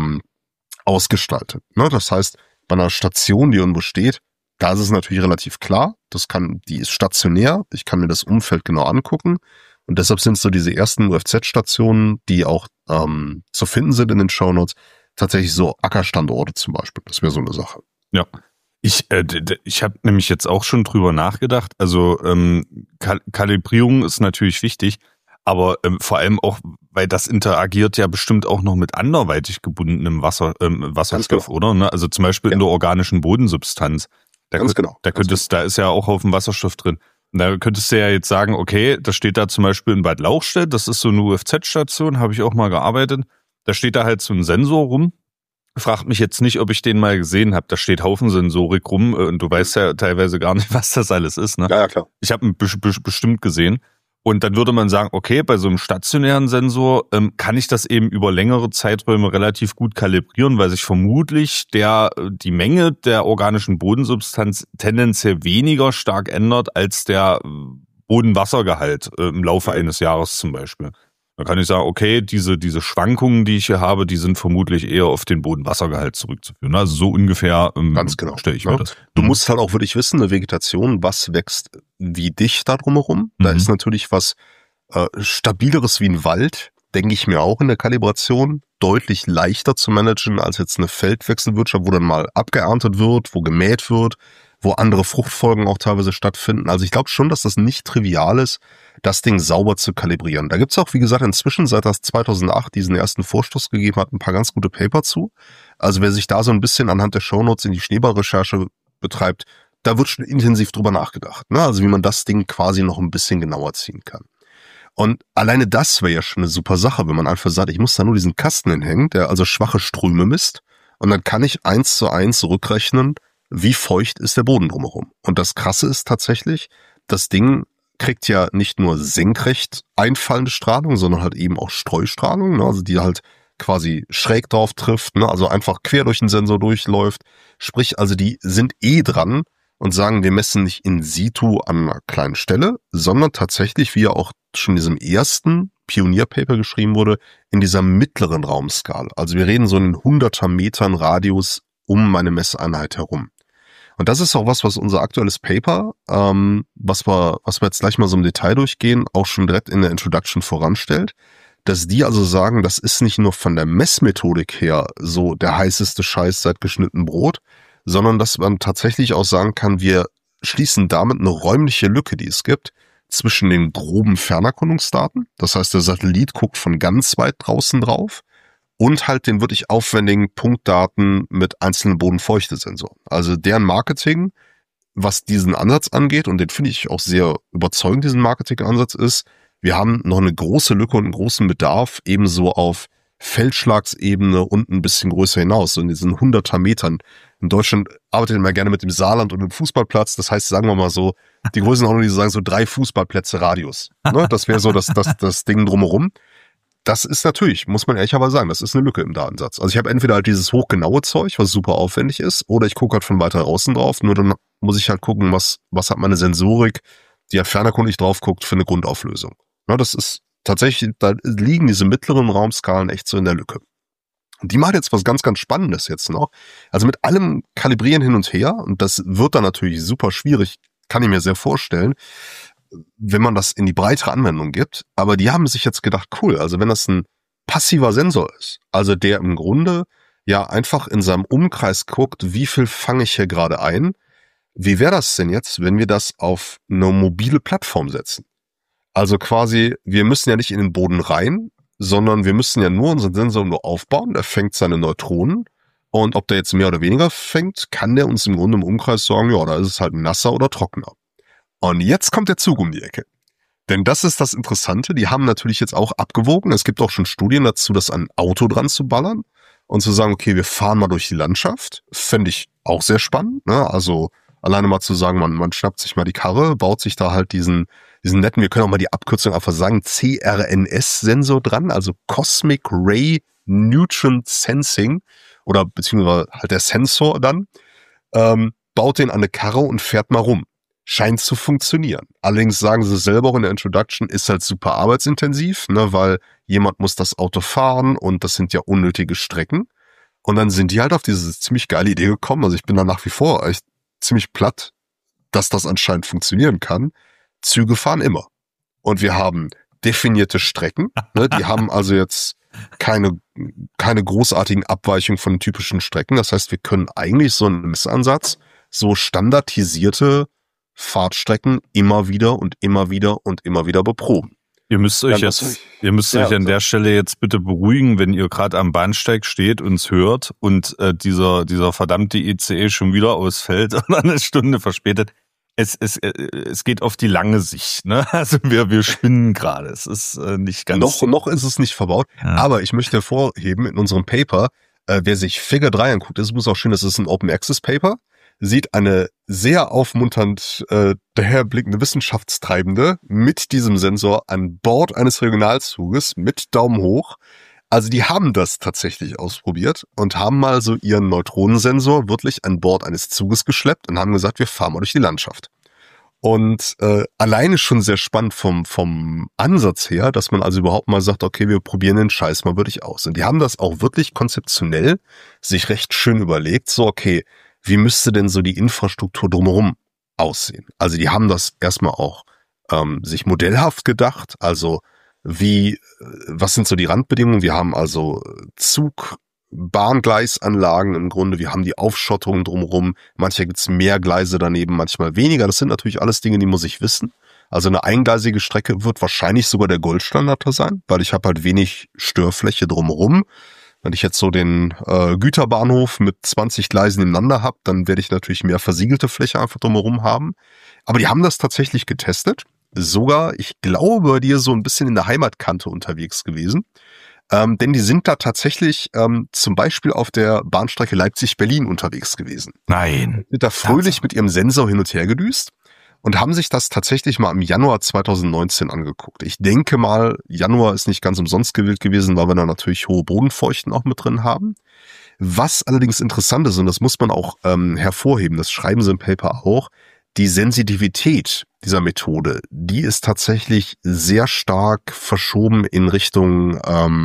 ausgestaltet. Ne? Das heißt, bei einer Station, die irgendwo steht, da ist es natürlich relativ klar, die ist stationär, ich kann mir das Umfeld genau angucken. Und deshalb sind so diese ersten UFZ-Stationen, die auch zu finden sind in den Shownotes, tatsächlich so Ackerstandorte zum Beispiel. Das wäre so eine Sache. Ja. Ich habe nämlich jetzt auch schon drüber nachgedacht. Also Kalibrierung ist natürlich wichtig, aber vor allem auch, weil das interagiert ja bestimmt auch noch mit anderweitig gebundenem Wasserstoff, genau. Oder? Ne? Also zum Beispiel in der organischen Bodensubstanz. Da ist ja auch Haufen Wasserstoff drin. Und da könntest du ja jetzt sagen, okay, das steht da zum Beispiel in Bad Lauchstädt, das ist so eine UFZ-Station, habe ich auch mal gearbeitet. Da steht da halt so ein Sensor rum. Fragt mich jetzt nicht, ob ich den mal gesehen habe. Da steht Haufen Sensorik rum und du weißt ja teilweise gar nicht, was das alles ist. Ne? Ja, klar. Ich habe ihn bestimmt gesehen. Und dann würde man sagen, okay, bei so einem stationären Sensor kann ich das eben über längere Zeiträume relativ gut kalibrieren, weil sich vermutlich die Menge der organischen Bodensubstanz tendenziell weniger stark ändert als der Bodenwassergehalt im Laufe eines Jahres zum Beispiel. Da kann ich sagen, okay, diese Schwankungen, die ich hier habe, die sind vermutlich eher auf den Bodenwassergehalt zurückzuführen. Also so ungefähr ganz genau stelle ich mir das. Du musst halt auch wirklich wissen, eine Vegetation, was wächst wie dicht da drumherum. Da ist natürlich was Stabileres wie ein Wald, denke ich mir auch in der Kalibration, deutlich leichter zu managen als jetzt eine Feldwechselwirtschaft, wo dann mal abgeerntet wird, wo gemäht wird, wo andere Fruchtfolgen auch teilweise stattfinden. Also ich glaube schon, dass das nicht trivial ist, das Ding sauber zu kalibrieren. Da gibt's auch, wie gesagt, inzwischen, seit das 2008 diesen ersten Vorstoß gegeben hat, ein paar ganz gute Paper zu. Also wer sich da so ein bisschen anhand der Shownotes in die Schneeballrecherche betreibt, da wird schon intensiv drüber nachgedacht, ne? Also wie man das Ding quasi noch ein bisschen genauer ziehen kann. Und alleine das wäre ja schon eine super Sache, wenn man einfach sagt, ich muss da nur diesen Kasten hinhängen, der also schwache Ströme misst, und dann kann ich 1:1 rückrechnen, wie feucht ist der Boden drumherum. Und das Krasse ist tatsächlich, das Ding kriegt ja nicht nur senkrecht einfallende Strahlung, sondern halt eben auch Streustrahlung, ne? Also die halt quasi schräg drauf trifft, ne? Also einfach quer durch den Sensor durchläuft. Sprich, also die sind dran und sagen, wir messen nicht in situ an einer kleinen Stelle, sondern tatsächlich, wie ja auch schon in diesem ersten Pionierpaper geschrieben wurde, in dieser mittleren Raumskala. Also wir reden so in 100er Metern Radius um meine Messeinheit herum. Und das ist auch was unser aktuelles Paper, was wir jetzt gleich mal so im Detail durchgehen, auch schon direkt in der Introduction voranstellt, dass die also sagen, das ist nicht nur von der Messmethodik her so der heißeste Scheiß seit geschnittenem Brot, sondern dass man tatsächlich auch sagen kann, wir schließen damit eine räumliche Lücke, die es gibt, zwischen den groben Fernerkundungsdaten, das heißt, der Satellit guckt von ganz weit draußen drauf, und halt den wirklich aufwendigen Punktdaten mit einzelnen Bodenfeuchtesensoren. Also deren Marketing, was diesen Ansatz angeht, und den finde ich auch sehr überzeugend, diesen Marketingansatz ist, wir haben noch eine große Lücke und einen großen Bedarf, ebenso auf Feldschlagsebene und ein bisschen größer hinaus, so in diesen 100er Metern. In Deutschland arbeitet man gerne mit dem Saarland und dem Fußballplatz, das heißt, sagen wir mal so, die Größenordnung, die sagen so 3 Fußballplätze Radius. Ne? Das wäre so das Ding drumherum. Das ist natürlich, muss man ehrlicherweise sagen, das ist eine Lücke im Datensatz. Also ich habe entweder halt dieses hochgenaue Zeug, was super aufwendig ist, oder ich gucke halt von weiter draußen drauf, nur dann muss ich halt gucken, was hat meine Sensorik, die halt fernerkundig drauf guckt, für eine Grundauflösung. Ja, das ist tatsächlich, da liegen diese mittleren Raumskalen echt so in der Lücke. Und die machen jetzt was ganz, ganz Spannendes jetzt noch. Also mit allem Kalibrieren hin und her, und das wird dann natürlich super schwierig, kann ich mir sehr vorstellen, wenn man das in die breitere Anwendung gibt. Aber die haben sich jetzt gedacht, cool, also wenn das ein passiver Sensor ist, also der im Grunde ja einfach in seinem Umkreis guckt, wie viel fange ich hier gerade ein, wie wäre das denn jetzt, wenn wir das auf eine mobile Plattform setzen? Also quasi, wir müssen ja nicht in den Boden rein, sondern wir müssen ja nur unseren Sensor nur aufbauen, der fängt seine Neutronen, und ob der jetzt mehr oder weniger fängt, kann der uns im Grunde im Umkreis sagen, ja, da ist es halt nasser oder trockener. Und jetzt kommt der Zug um die Ecke. Denn das ist das Interessante, die haben natürlich jetzt auch abgewogen, es gibt auch schon Studien dazu, das an ein Auto dran zu ballern und zu sagen, okay, wir fahren mal durch die Landschaft, fände ich auch sehr spannend, ne? Also alleine mal zu sagen, man schnappt sich mal die Karre, baut sich da halt diesen netten, wir können auch mal die Abkürzung einfach sagen, CRNS-Sensor dran, also Cosmic Ray Neutron Sensing, oder beziehungsweise halt der Sensor dann, baut den an eine Karre und fährt mal rum. Scheint zu funktionieren. Allerdings sagen sie selber auch in der Introduction, ist halt super arbeitsintensiv, ne, weil jemand muss das Auto fahren und das sind ja unnötige Strecken. Und dann sind die halt auf diese ziemlich geile Idee gekommen. Also ich bin da nach wie vor echt ziemlich platt, dass das anscheinend funktionieren kann. Züge fahren immer. Und wir haben definierte Strecken. Ne, die haben also jetzt keine großartigen Abweichungen von typischen Strecken. Das heißt, wir können eigentlich so einen Missansatz, so standardisierte Fahrtstrecken immer wieder und immer wieder und immer wieder beproben. Ihr müsst euch euch an der Stelle jetzt bitte beruhigen, wenn ihr gerade am Bahnsteig steht, uns hört und dieser verdammte ICE schon wieder ausfällt und eine Stunde verspätet. Es geht auf die lange Sicht, ne? Also wir spinnen gerade. Es ist nicht ganz. Noch ist es nicht verbaut. Ja. Aber ich möchte hervorheben, in unserem Paper, wer sich Figure 3 anguckt, das muss auch schön, das ist ein Open Access Paper, sieht eine sehr aufmunternd daherblickende Wissenschaftstreibende mit diesem Sensor an Bord eines Regionalzuges mit Daumen hoch. Also die haben das tatsächlich ausprobiert und haben mal so ihren Neutronensensor wirklich an Bord eines Zuges geschleppt und haben gesagt, wir fahren mal durch die Landschaft. Und alleine schon sehr spannend vom Ansatz her, dass man also überhaupt mal sagt, okay, wir probieren den Scheiß mal wirklich aus. Und die haben das auch wirklich konzeptionell sich recht schön überlegt, so okay, wie müsste denn so die Infrastruktur drumherum aussehen? Also die haben das erstmal auch sich modellhaft gedacht, also was sind so die Randbedingungen? Wir haben also Bahngleisanlagen im Grunde, wir haben die Aufschottung drumherum, manchmal gibt's mehr Gleise daneben, manchmal weniger. Das sind natürlich alles Dinge, die muss ich wissen. Also eine eingleisige Strecke wird wahrscheinlich sogar der Goldstandard sein, weil ich habe halt wenig Störfläche drumherum. Wenn ich jetzt so den Güterbahnhof mit 20 Gleisen nebeneinander habe, dann werde ich natürlich mehr versiegelte Fläche einfach drumherum haben. Aber die haben das tatsächlich getestet. Sogar, ich glaube, die ist so ein bisschen in der Heimatkante unterwegs gewesen. Denn die sind da tatsächlich zum Beispiel auf der Bahnstrecke Leipzig-Berlin unterwegs gewesen. Nein. Sind da fröhlich mit ihrem Sensor hin und her gedüst und haben sich das tatsächlich mal im Januar 2019 angeguckt. Ich denke mal, Januar ist nicht ganz umsonst gewählt gewesen, weil wir da natürlich hohe Bodenfeuchten auch mit drin haben. Was allerdings interessant ist, und das muss man auch hervorheben, das schreiben sie im Paper auch, die Sensitivität dieser Methode, die ist tatsächlich sehr stark verschoben in Richtung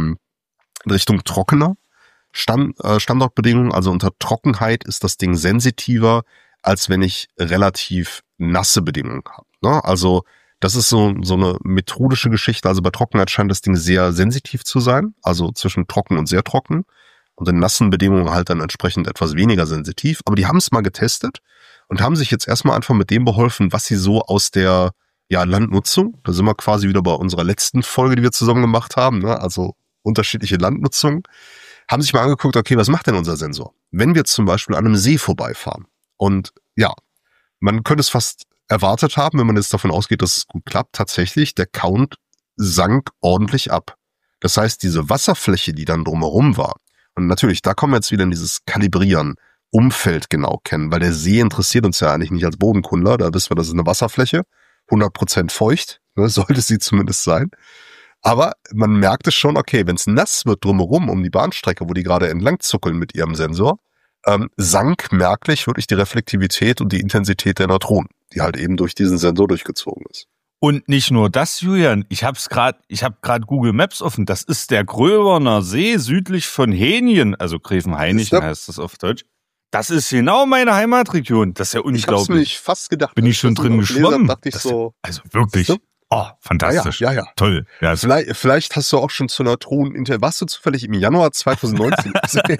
trockener Standortbedingungen. Also unter Trockenheit ist das Ding sensitiver, als wenn ich relativ nasse Bedingungen habe. Ne? Also das ist so eine methodische Geschichte. Also bei Trockenheit scheint das Ding sehr sensitiv zu sein, also zwischen trocken und sehr trocken. Und in nassen Bedingungen halt dann entsprechend etwas weniger sensitiv. Aber die haben es mal getestet und haben sich jetzt erstmal einfach mit dem beholfen, was sie so aus der Landnutzung, da sind wir quasi wieder bei unserer letzten Folge, die wir zusammen gemacht haben, ne? Also unterschiedliche Landnutzung, haben sich mal angeguckt, okay, was macht denn unser Sensor? Wenn wir zum Beispiel an einem See vorbeifahren und man könnte es fast erwartet haben, wenn man jetzt davon ausgeht, dass es gut klappt, tatsächlich, der Count sank ordentlich ab. Das heißt, diese Wasserfläche, die dann drumherum war, und natürlich, da kommen wir jetzt wieder in dieses Kalibrieren, Umfeld genau kennen, weil der See interessiert uns ja eigentlich nicht als Bodenkundler, da wissen wir, das ist eine Wasserfläche, 100% feucht, ne, sollte sie zumindest sein. Aber man merkt es schon, okay, wenn es nass wird drumherum um die Bahnstrecke, wo die gerade entlang zuckeln mit ihrem Sensor, sank merklich wirklich die Reflektivität und die Intensität der Neutronen, die halt eben durch diesen Sensor durchgezogen ist. Und nicht nur das, Julian, ich habe gerade Google Maps offen. Das ist der Gröberner See südlich von Hähnchen, also Gräfenhainichen heißt das auf Deutsch. Das ist genau meine Heimatregion. Das ist ja unglaublich. Ich hab's mir nicht fast gedacht. Bin ich schon drin geschwommen? Dachte ich so, also wirklich. Oh, fantastisch. Ja. Toll. Ja, Vielleicht hast du auch schon zu Neutronen warst du zufällig im Januar 2019?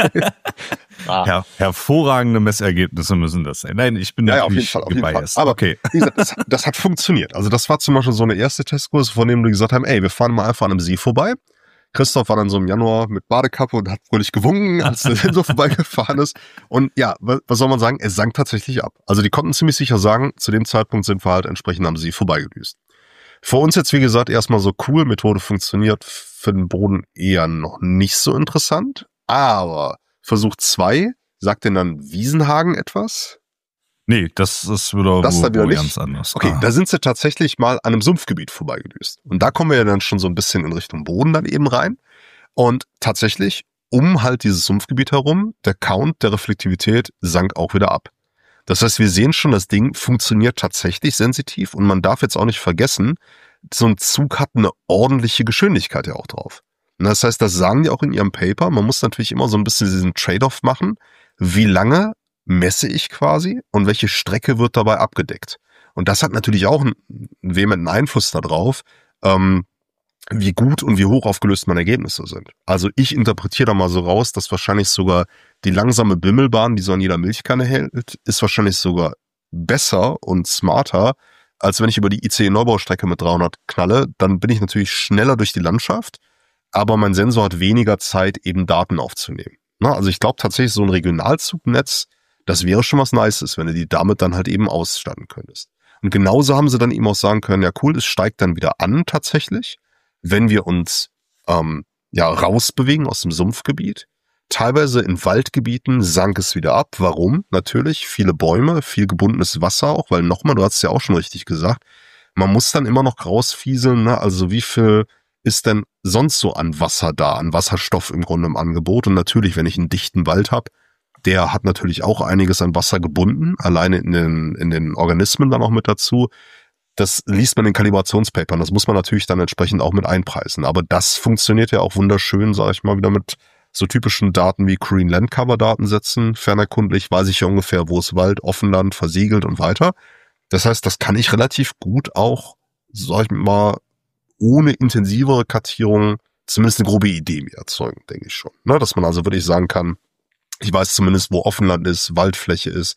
hervorragende Messergebnisse müssen das sein. Nein, ich bin natürlich auf jeden Fall. gebiased. Aber okay. wie gesagt, das hat funktioniert. Also das war zum Beispiel so eine erste Testkurs, von dem wir gesagt haben, wir fahren mal einfach an einem See vorbei. Christoph war dann so im Januar mit Badekappe und hat fröhlich gewunken, als der so vorbeigefahren ist. Und ja, was soll man sagen? Es sank tatsächlich ab. Also die konnten ziemlich sicher sagen, zu dem Zeitpunkt sind wir halt entsprechend am See vorbeigedüst. Für uns jetzt, wie gesagt, erstmal so cool, Methode funktioniert, für den Boden eher noch nicht so interessant. Aber Versuch 2, sagt denn dann Wiesenhagen etwas? Nee, das ist wieder, ganz anders. Okay, da sind sie tatsächlich mal an einem Sumpfgebiet vorbeigedüst. Und da kommen wir ja dann schon so ein bisschen in Richtung Boden dann eben rein. Und tatsächlich, um halt dieses Sumpfgebiet herum, der Count der Reflektivität sank auch wieder ab. Das heißt, wir sehen schon, das Ding funktioniert tatsächlich sensitiv und man darf jetzt auch nicht vergessen, so ein Zug hat eine ordentliche Geschwindigkeit ja auch drauf. Und das heißt, das sagen die auch in ihrem Paper, man muss natürlich immer so ein bisschen diesen Trade-off machen, wie lange messe ich quasi und welche Strecke wird dabei abgedeckt. Und das hat natürlich auch einen vehementen Einfluss darauf, wie gut und wie hoch aufgelöst meine Ergebnisse sind. Also ich interpretiere da mal so raus, dass wahrscheinlich sogar die langsame Bimmelbahn, die so an jeder Milchkanne hält, ist wahrscheinlich sogar besser und smarter, als wenn ich über die ICE-Neubaustrecke mit 300 knalle. Dann bin ich natürlich schneller durch die Landschaft, aber mein Sensor hat weniger Zeit, eben Daten aufzunehmen. Also ich glaube tatsächlich, so ein Regionalzugnetz, das wäre schon was Nices, wenn du die damit dann halt eben ausstatten könntest. Und genauso haben sie dann eben auch sagen können, ja cool, es steigt dann wieder an tatsächlich, wenn wir uns rausbewegen aus dem Sumpfgebiet. Teilweise in Waldgebieten sank es wieder ab. Warum? Natürlich, viele Bäume, viel gebundenes Wasser auch, weil nochmal, du hast es ja auch schon richtig gesagt, man muss dann immer noch rausfieseln, ne? Also wie viel ist denn sonst so an Wasser da, an Wasserstoff im Grunde im Angebot? Und natürlich, wenn ich einen dichten Wald habe, der hat natürlich auch einiges an Wasser gebunden, alleine in den Organismen dann auch mit dazu. Das liest man in Kalibrationspapern, das muss man natürlich dann entsprechend auch mit einpreisen. Aber das funktioniert ja auch wunderschön, sage ich mal, wieder mit so typischen Daten wie Green Land Cover Datensätzen. Fernerkundlich weiß ich ja ungefähr, wo ist Wald, Offenland, versiegelt und weiter. Das heißt, das kann ich relativ gut auch, sag ich mal, ohne intensivere Kartierung zumindest eine grobe Idee mir erzeugen, denke ich schon. Ne? Dass man also wirklich sagen kann, ich weiß zumindest, wo Offenland ist, Waldfläche ist,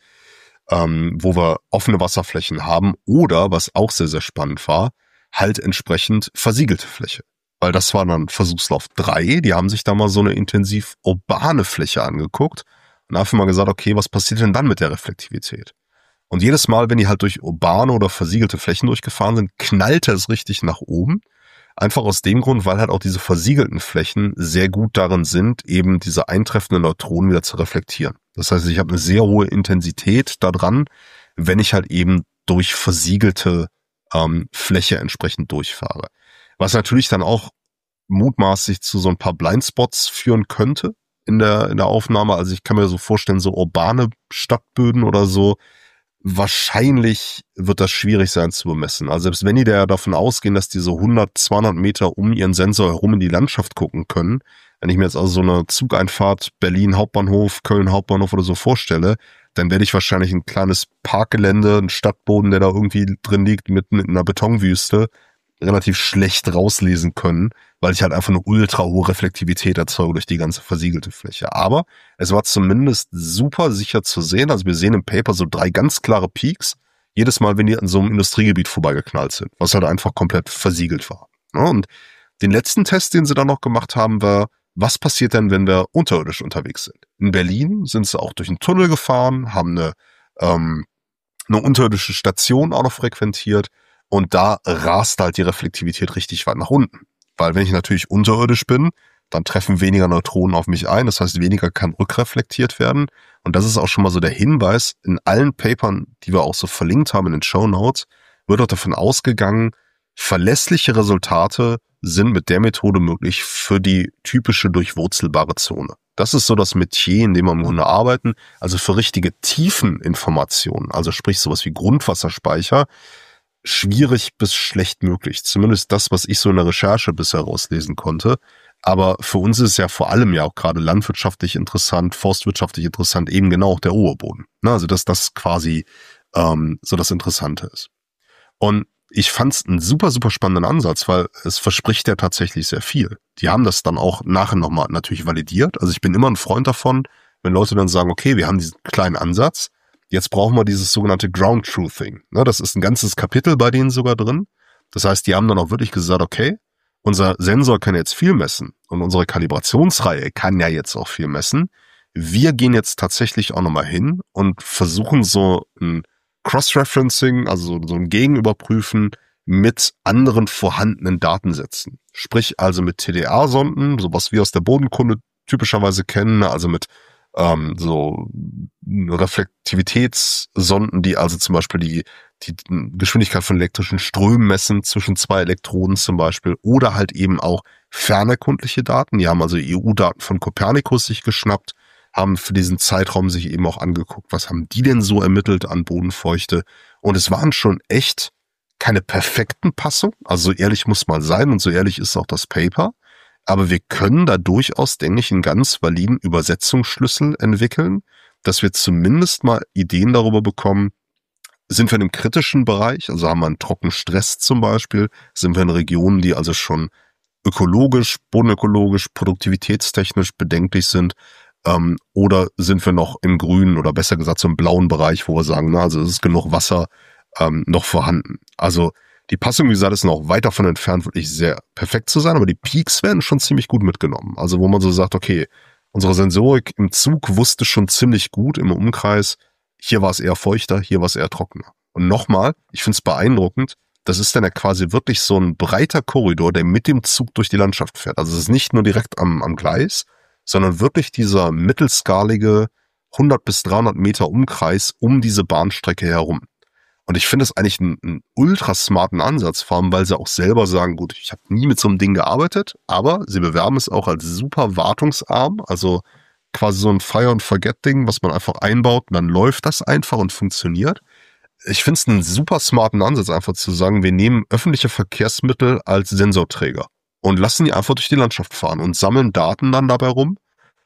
wo wir offene Wasserflächen haben oder, was auch sehr, sehr spannend war, halt entsprechend versiegelte Fläche. Weil das war dann Versuchslauf 3, die haben sich da mal so eine intensiv urbane Fläche angeguckt und einfach mal gesagt, okay, was passiert denn dann mit der Reflektivität? Und jedes Mal, wenn die halt durch urbane oder versiegelte Flächen durchgefahren sind, knallte es richtig nach oben. Einfach aus dem Grund, weil halt auch diese versiegelten Flächen sehr gut darin sind, eben diese eintreffenden Neutronen wieder zu reflektieren. Das heißt, ich habe eine sehr hohe Intensität da dran, wenn ich halt eben durch versiegelte Fläche entsprechend durchfahre. Was natürlich dann auch mutmaßlich zu so ein paar Blindspots führen könnte in der Aufnahme. Also ich kann mir so vorstellen, so urbane Stadtböden oder so, wahrscheinlich wird das schwierig sein zu bemessen. Also selbst wenn die da davon ausgehen, dass die so 100, 200 Meter um ihren Sensor herum in die Landschaft gucken können, wenn ich mir jetzt also so eine Zugeinfahrt Berlin Hauptbahnhof, Köln Hauptbahnhof oder so vorstelle, dann werde ich wahrscheinlich ein kleines Parkgelände, einen Stadtboden, der da irgendwie drin liegt, mitten in einer Betonwüste, relativ schlecht rauslesen können, weil ich halt einfach eine ultra hohe Reflektivität erzeuge durch die ganze versiegelte Fläche. Aber es war zumindest super sicher zu sehen. Also wir sehen im Paper so 3 ganz klare Peaks, jedes Mal, wenn die an so einem Industriegebiet vorbeigeknallt sind, was halt einfach komplett versiegelt war. Und den letzten Test, den sie dann noch gemacht haben, war, was passiert denn, wenn wir unterirdisch unterwegs sind? In Berlin sind sie auch durch einen Tunnel gefahren, haben eine unterirdische Station auch noch frequentiert. Und da rast halt die Reflektivität richtig weit nach unten. Weil wenn ich natürlich unterirdisch bin, dann treffen weniger Neutronen auf mich ein. Das heißt, weniger kann rückreflektiert werden. Und das ist auch schon mal so der Hinweis. In allen Papern, die wir auch so verlinkt haben in den Shownotes, wird auch davon ausgegangen, verlässliche Resultate sind mit der Methode möglich für die typische durchwurzelbare Zone. Das ist so das Metier, in dem wir im Grunde arbeiten. Also für richtige Tiefeninformationen, also sprich sowas wie Grundwasserspeicher, schwierig bis schlecht möglich. Zumindest das, was ich so in der Recherche bisher rauslesen konnte. Aber für uns ist es ja vor allem ja auch gerade landwirtschaftlich interessant, forstwirtschaftlich interessant, eben genau auch der Oberboden. Also dass das quasi so das Interessante ist. Und ich fand es einen super, super spannenden Ansatz, weil es verspricht ja tatsächlich sehr viel. Die haben das dann auch nachher nochmal natürlich validiert. Also ich bin immer ein Freund davon, wenn Leute dann sagen, okay, wir haben diesen kleinen Ansatz, jetzt brauchen wir dieses sogenannte Ground Truthing. Das ist ein ganzes Kapitel bei denen sogar drin. Das heißt, die haben dann auch wirklich gesagt, okay, unser Sensor kann jetzt viel messen und unsere Kalibrationsreihe kann ja jetzt auch viel messen. Wir gehen jetzt tatsächlich auch nochmal hin und versuchen so ein Cross-Referencing, also so ein Gegenüberprüfen mit anderen vorhandenen Datensätzen. Sprich also mit TDA-Sonden, so was wir aus der Bodenkunde typischerweise kennen, also mit so Reflektivitätssonden, die also zum Beispiel die Geschwindigkeit von elektrischen Strömen messen zwischen zwei Elektroden zum Beispiel, oder halt eben auch fernerkundliche Daten. Die haben also EU-Daten von Copernicus sich geschnappt, haben für diesen Zeitraum sich eben auch angeguckt, was haben die denn so ermittelt an Bodenfeuchte. Und es waren schon echt keine perfekten Passungen, also so ehrlich muss man sein und so ehrlich ist auch das Paper. Aber wir können da durchaus, denke ich, einen ganz validen Übersetzungsschlüssel entwickeln, dass wir zumindest mal Ideen darüber bekommen, sind wir in einem kritischen Bereich, also haben wir einen Trockenstress zum Beispiel, sind wir in Regionen, die also schon ökologisch, bodenökologisch, produktivitätstechnisch bedenklich sind, oder sind wir noch im grünen oder besser gesagt so im blauen Bereich, wo wir sagen, na, also es ist genug Wasser noch vorhanden. Also die Passung, wie gesagt, ist noch weit davon entfernt, wirklich sehr perfekt zu sein, aber die Peaks werden schon ziemlich gut mitgenommen. Also wo man so sagt, okay, unsere Sensorik im Zug wusste schon ziemlich gut im Umkreis, hier war es eher feuchter, hier war es eher trockener. Und nochmal, ich finde es beeindruckend, das ist dann ja quasi wirklich so ein breiter Korridor, der mit dem Zug durch die Landschaft fährt. Also es ist nicht nur direkt am Gleis, sondern wirklich dieser mittelskalige 100 bis 300 Meter Umkreis um diese Bahnstrecke herum. Und ich finde es eigentlich einen ultra smarten Ansatz, vor allem, weil sie auch selber sagen, gut, ich habe nie mit so einem Ding gearbeitet, aber sie bewerben es auch als super wartungsarm, also quasi so ein Fire-and-Forget-Ding, was man einfach einbaut und dann läuft das einfach und funktioniert. Ich finde es einen super smarten Ansatz, einfach zu sagen, wir nehmen öffentliche Verkehrsmittel als Sensorträger und lassen die einfach durch die Landschaft fahren und sammeln Daten dann dabei rum.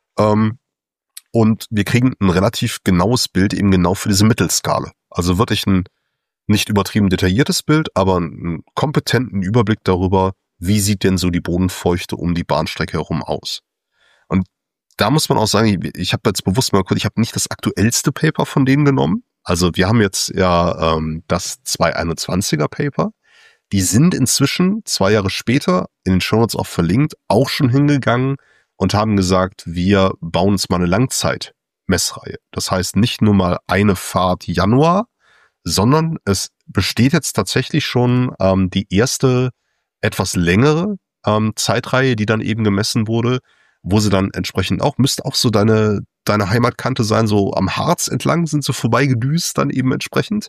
Und wir kriegen ein relativ genaues Bild eben genau für diese Mittelskala. Also wirklich ein nicht übertrieben detailliertes Bild, aber einen kompetenten Überblick darüber, wie sieht denn so die Bodenfeuchte um die Bahnstrecke herum aus. Und da muss man auch sagen, ich habe jetzt bewusst mal kurz, ich habe nicht das aktuellste Paper von denen genommen. Also wir haben jetzt ja das 2021er Paper. Die sind inzwischen 2 Jahre später, in den Shownotes auch verlinkt, auch schon hingegangen und haben gesagt, wir bauen uns mal eine Langzeitmessreihe. Das heißt nicht nur mal eine Fahrt Januar, sondern es besteht jetzt tatsächlich schon die erste etwas längere Zeitreihe, die dann eben gemessen wurde, wo sie dann entsprechend auch, müsste auch so deine Heimatkante sein, so am Harz entlang sind sie vorbeigedüst dann eben entsprechend,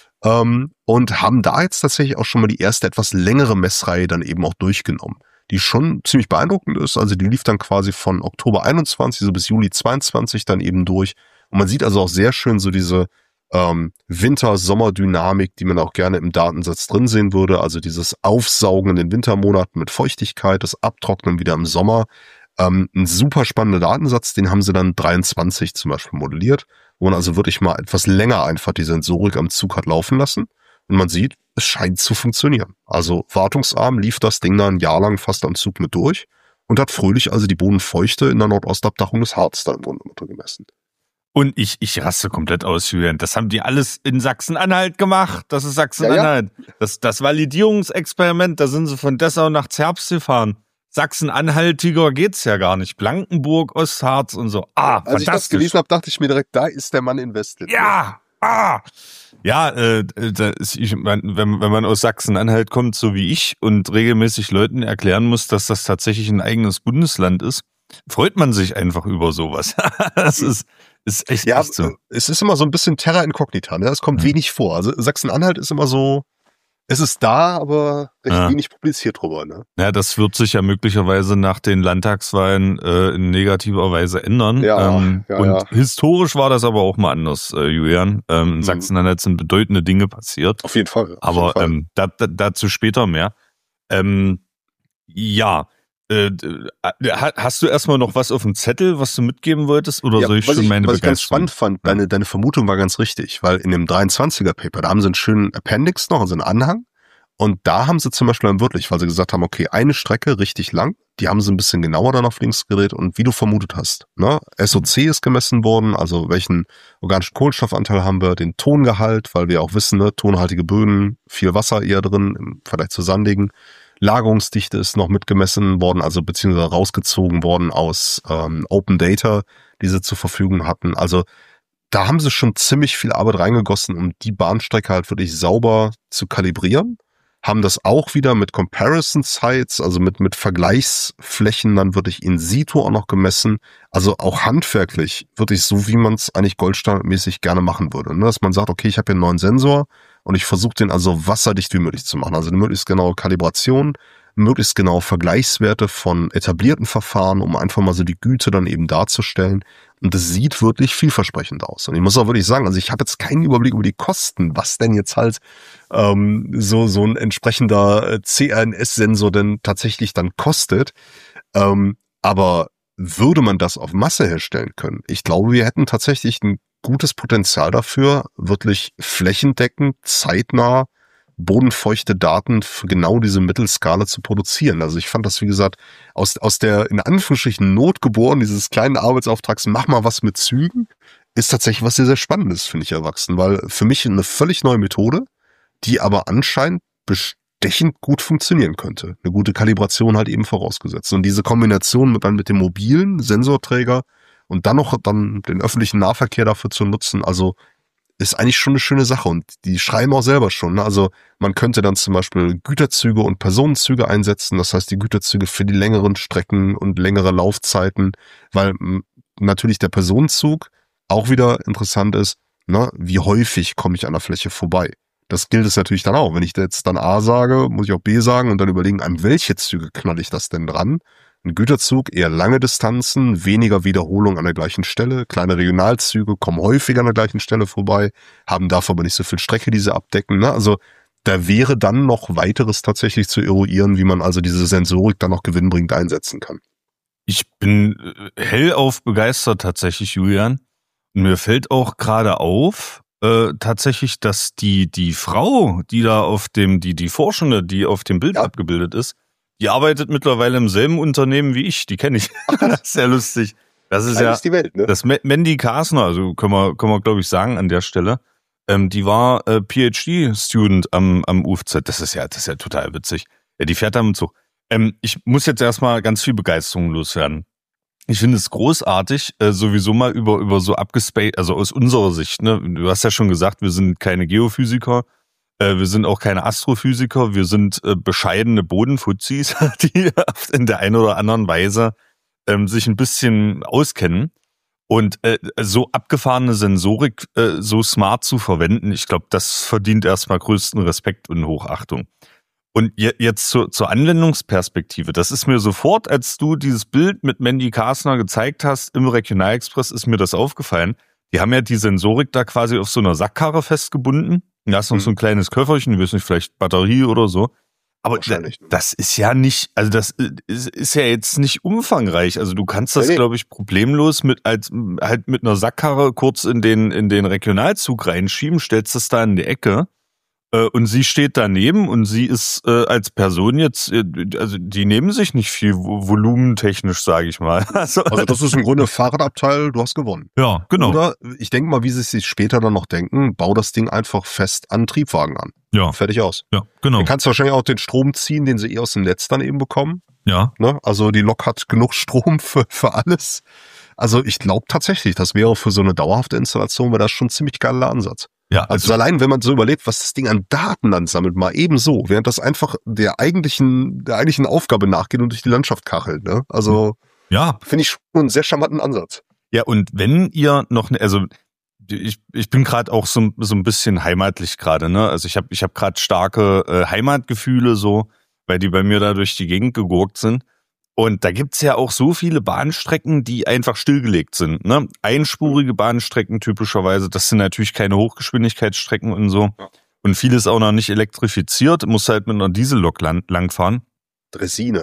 und haben da jetzt tatsächlich auch schon mal die erste etwas längere Messreihe dann eben auch durchgenommen, die schon ziemlich beeindruckend ist. Also die lief dann quasi von Oktober 21 so bis Juli 22 dann eben durch, und man sieht also auch sehr schön so diese Winter-Sommer-Dynamik, die man auch gerne im Datensatz drin sehen würde, also dieses Aufsaugen in den Wintermonaten mit Feuchtigkeit, das Abtrocknen wieder im Sommer. Ein super spannender Datensatz, den haben sie dann 23 zum Beispiel modelliert, wo man also wirklich mal etwas länger einfach die Sensorik am Zug hat laufen lassen, und man sieht, es scheint zu funktionieren. Also wartungsarm lief das Ding da ein Jahr lang fast am Zug mit durch und hat fröhlich also die Bodenfeuchte in der Nordostabdachung des Harz dann im Grunde gemessen. Und ich raste komplett aus, Julian. Das haben die alles in Sachsen-Anhalt gemacht. Das ist Sachsen-Anhalt. Ja. Das Validierungsexperiment, da sind sie von Dessau nach Zerbst gefahren. Sachsen-Anhaltiger geht's ja gar nicht. Blankenburg, Ostharz und so. Als ich das gelesen habe, dachte ich mir direkt, da ist der Mann investiert. Ja, Ja, wenn man aus Sachsen-Anhalt kommt, so wie ich, und regelmäßig Leuten erklären muss, dass das tatsächlich ein eigenes Bundesland ist, freut man sich einfach über sowas. Das ist echt, ja, echt so. Es ist immer so ein bisschen Terra Incognita, ne? Es kommt wenig vor. Also Sachsen-Anhalt ist immer so, Es ist da, aber recht Ja. wenig publiziert drüber, ne? Ja, das wird sich ja möglicherweise nach den Landtagswahlen in negativer Weise ändern. Ja, und ja. historisch war das aber auch mal anders, Julian. In Sachsen-Anhalt sind bedeutende Dinge passiert. Auf jeden Fall. Aber dazu später mehr. Hast du erstmal noch was auf dem Zettel, was du mitgeben wolltest? Oder soll ich schon meine was ich ganz Begeisterung? spannend fand, deine Vermutung war ganz richtig, weil in dem 23er-Paper, da haben sie einen schönen Appendix noch, also einen Anhang. Und da haben sie zum Beispiel dann wirklich, weil sie gesagt haben, okay, eine Strecke richtig lang, die haben sie ein bisschen genauer dann auf links gedreht und wie du vermutet hast, ne? SOC ist gemessen worden, also welchen organischen Kohlenstoffanteil haben wir, den Tongehalt, weil wir auch wissen, ne, tonhaltige Böden, viel Wasser eher drin im Vergleich zu sandigen. Lagerungsdichte ist noch mitgemessen worden, also beziehungsweise rausgezogen worden aus Open Data, die sie zur Verfügung hatten. Also da haben sie schon ziemlich viel Arbeit reingegossen, um die Bahnstrecke halt wirklich sauber zu kalibrieren. Haben das auch wieder mit Comparison Sites, also mit Vergleichsflächen dann wirklich in situ auch noch gemessen. Also auch handwerklich, wirklich so, wie man es eigentlich goldstandardmäßig gerne machen würde. Ne? Dass man sagt, okay, ich habe hier einen neuen Sensor und ich versuche den also wasserdicht wie möglich zu machen. Also eine möglichst genaue Kalibration, möglichst genaue Vergleichswerte von etablierten Verfahren, um einfach mal so die Güte dann eben darzustellen. Und das sieht wirklich vielversprechend aus. Und ich muss auch wirklich sagen, also ich habe jetzt keinen Überblick über die Kosten, was denn jetzt halt so ein entsprechender CRNS-Sensor denn tatsächlich dann kostet. Aber würde man das auf Masse herstellen können? Ich glaube, wir hätten tatsächlich ein gutes Potenzial dafür, wirklich flächendeckend, zeitnah bodenfeuchte Daten für genau diese Mittelskala zu produzieren. Also ich fand das, wie gesagt, aus der in Anführungsstrichen Not geboren, dieses kleinen Arbeitsauftrags, mach mal was mit Zügen, ist tatsächlich was sehr, sehr Spannendes, finde ich, erwachsen. Weil für mich eine völlig neue Methode, die aber anscheinend bestechend gut funktionieren könnte. Eine gute Kalibration halt eben vorausgesetzt. Und diese Kombination mit dem mobilen Sensorträger und dann noch den öffentlichen Nahverkehr dafür zu nutzen, also ist eigentlich schon eine schöne Sache. Und die schreiben auch selber schon, ne? Also man könnte dann zum Beispiel Güterzüge und Personenzüge einsetzen. Das heißt, die Güterzüge für die längeren Strecken und längere Laufzeiten, weil natürlich der Personenzug auch wieder interessant ist, ne? Wie häufig komme ich an der Fläche vorbei? Das gilt es natürlich dann auch. Wenn ich jetzt dann A sage, muss ich auch B sagen und dann überlegen, an welche Züge knalle ich das denn dran? Ein Güterzug, eher lange Distanzen, weniger Wiederholung an der gleichen Stelle. Kleine Regionalzüge kommen häufiger an der gleichen Stelle vorbei, haben dafür aber nicht so viel Strecke, die sie abdecken. Ne? Also da wäre dann noch weiteres tatsächlich zu eruieren, wie man also diese Sensorik dann noch gewinnbringend einsetzen kann. Ich bin hellauf begeistert tatsächlich, Julian. Und mir fällt auch gerade auf, tatsächlich, dass die Frau, die da die Forschende, die auf dem Bild abgebildet ist, die arbeitet mittlerweile im selben Unternehmen wie ich, die kenne ich. Das ist ja lustig. Das ist ja die Welt, ne? das Mandy Kasner, also können wir glaube ich sagen an der Stelle. Die war PhD-Student am UFZ. Das ist ja total witzig. Ja, die fährt da mit Zug. Ich muss jetzt erstmal ganz viel Begeisterung loswerden. Ich finde es großartig, sowieso mal über so abgespaced, also aus unserer Sicht, ne? Du hast ja schon gesagt, wir sind keine Geophysiker. Wir sind auch keine Astrophysiker, wir sind bescheidene Bodenfuzis, die in der einen oder anderen Weise sich ein bisschen auskennen. Und so abgefahrene Sensorik so smart zu verwenden, ich glaube, das verdient erstmal größten Respekt und Hochachtung. Und jetzt zur Anwendungsperspektive. Das ist mir sofort, als du dieses Bild mit Mandy Kasner gezeigt hast im Regionalexpress, ist mir das aufgefallen. Die haben ja die Sensorik da quasi auf so einer Sackkarre festgebunden. Da ist noch so ein kleines Köfferchen, ich weiß nicht, vielleicht Batterie oder so. Aber das ist ja nicht, also das ist ja jetzt nicht umfangreich. Also du kannst das, glaube ich, problemlos mit einer Sackkarre kurz in den Regionalzug reinschieben, stellst das da in die Ecke. Und sie steht daneben und sie ist als Person jetzt, also die nehmen sich nicht viel volumentechnisch, sage ich mal. Also das ist im Grunde Fahrradabteil, du hast gewonnen. Ja, genau. Oder ich denke mal, wie sie sich später dann noch denken, bau das Ding einfach fest an Triebwagen an. Ja. Fertig aus. Ja, genau. Dann kannst du wahrscheinlich auch den Strom ziehen, den sie aus dem Netz dann eben bekommen. Ja. Ne? Also die Lok hat genug Strom für alles. Also ich glaube tatsächlich, das wäre für so eine dauerhafte Installation, wäre das schon ein ziemlich geiler Ansatz. Ja, also allein, wenn man so überlegt, was das Ding an Daten dann sammelt, mal ebenso, während das einfach der eigentlichen Aufgabe nachgeht und durch die Landschaft kachelt, ne? Also, ja, finde ich schon einen sehr charmanten Ansatz. Ja, und wenn ihr noch, also ich bin gerade auch so ein bisschen heimatlich gerade, ne? Also ich hab gerade starke Heimatgefühle so, weil die bei mir da durch die Gegend gegurkt sind. Und da gibt's ja auch so viele Bahnstrecken, die einfach stillgelegt sind, ne? Einspurige Bahnstrecken typischerweise, das sind natürlich keine Hochgeschwindigkeitsstrecken und so. Ja. Und vieles auch noch nicht elektrifiziert, muss halt mit einer Diesellok langfahren. Dresine.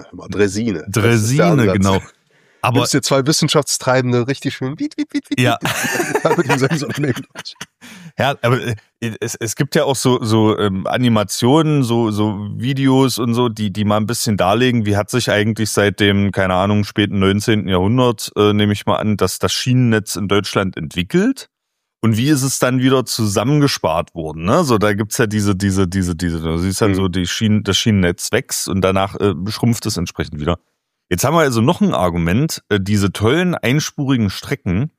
Dresine, genau. Aber nimmst dir 2 Wissenschaftstreibende richtig schön. ja. Mit dem Sensor neben euch. Ja, aber es gibt ja auch so Animationen, so Videos und so, die mal ein bisschen darlegen, wie hat sich eigentlich seit dem, keine Ahnung, späten 19. Jahrhundert, nehme ich mal an, dass das Schienennetz in Deutschland entwickelt und wie ist es dann wieder zusammengespart worden, ne? So, da gibt's ja diese, du siehst dann so, das Schienennetz wächst und danach schrumpft es entsprechend wieder. Jetzt haben wir also noch ein Argument, diese tollen einspurigen Strecken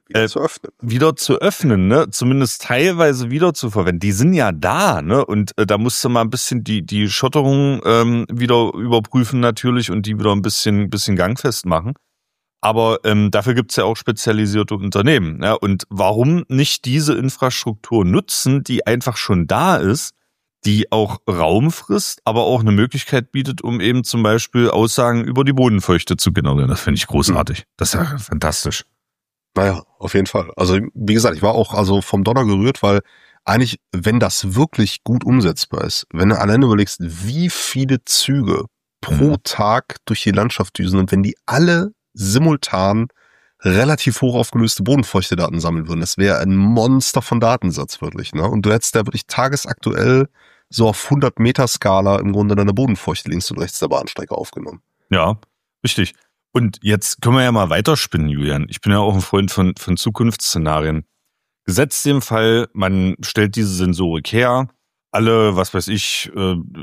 wieder zu öffnen, ne? Zumindest teilweise wieder zu verwenden. Die sind ja da, ne? Und da musst du mal ein bisschen die Schotterung wieder überprüfen natürlich und die wieder ein bisschen gangfest machen. Aber dafür gibt's ja auch spezialisierte Unternehmen. Ja? Und warum nicht diese Infrastruktur nutzen, die einfach schon da ist, die auch Raum frisst, aber auch eine Möglichkeit bietet, um eben zum Beispiel Aussagen über die Bodenfeuchte zu generieren. Das finde ich großartig. Das ist ja fantastisch. Naja, auf jeden Fall. Also wie gesagt, ich war auch also vom Donner gerührt, weil eigentlich, wenn das wirklich gut umsetzbar ist, wenn du alleine überlegst, wie viele Züge pro Tag durch die Landschaft düsen und wenn die alle simultan relativ hoch aufgelöste Bodenfeuchtedaten sammeln würden, das wäre ein Monster von Datensatz wirklich, ne? Und du hättest da wirklich tagesaktuell so auf 100 Meter Skala im Grunde deine Bodenfeuchte links und rechts der Bahnstrecke aufgenommen. Ja, richtig. Und jetzt können wir ja mal weiterspinnen, Julian. Ich bin ja auch ein Freund von Zukunftsszenarien. Gesetzt dem Fall, man stellt diese Sensorik her, alle, was weiß ich,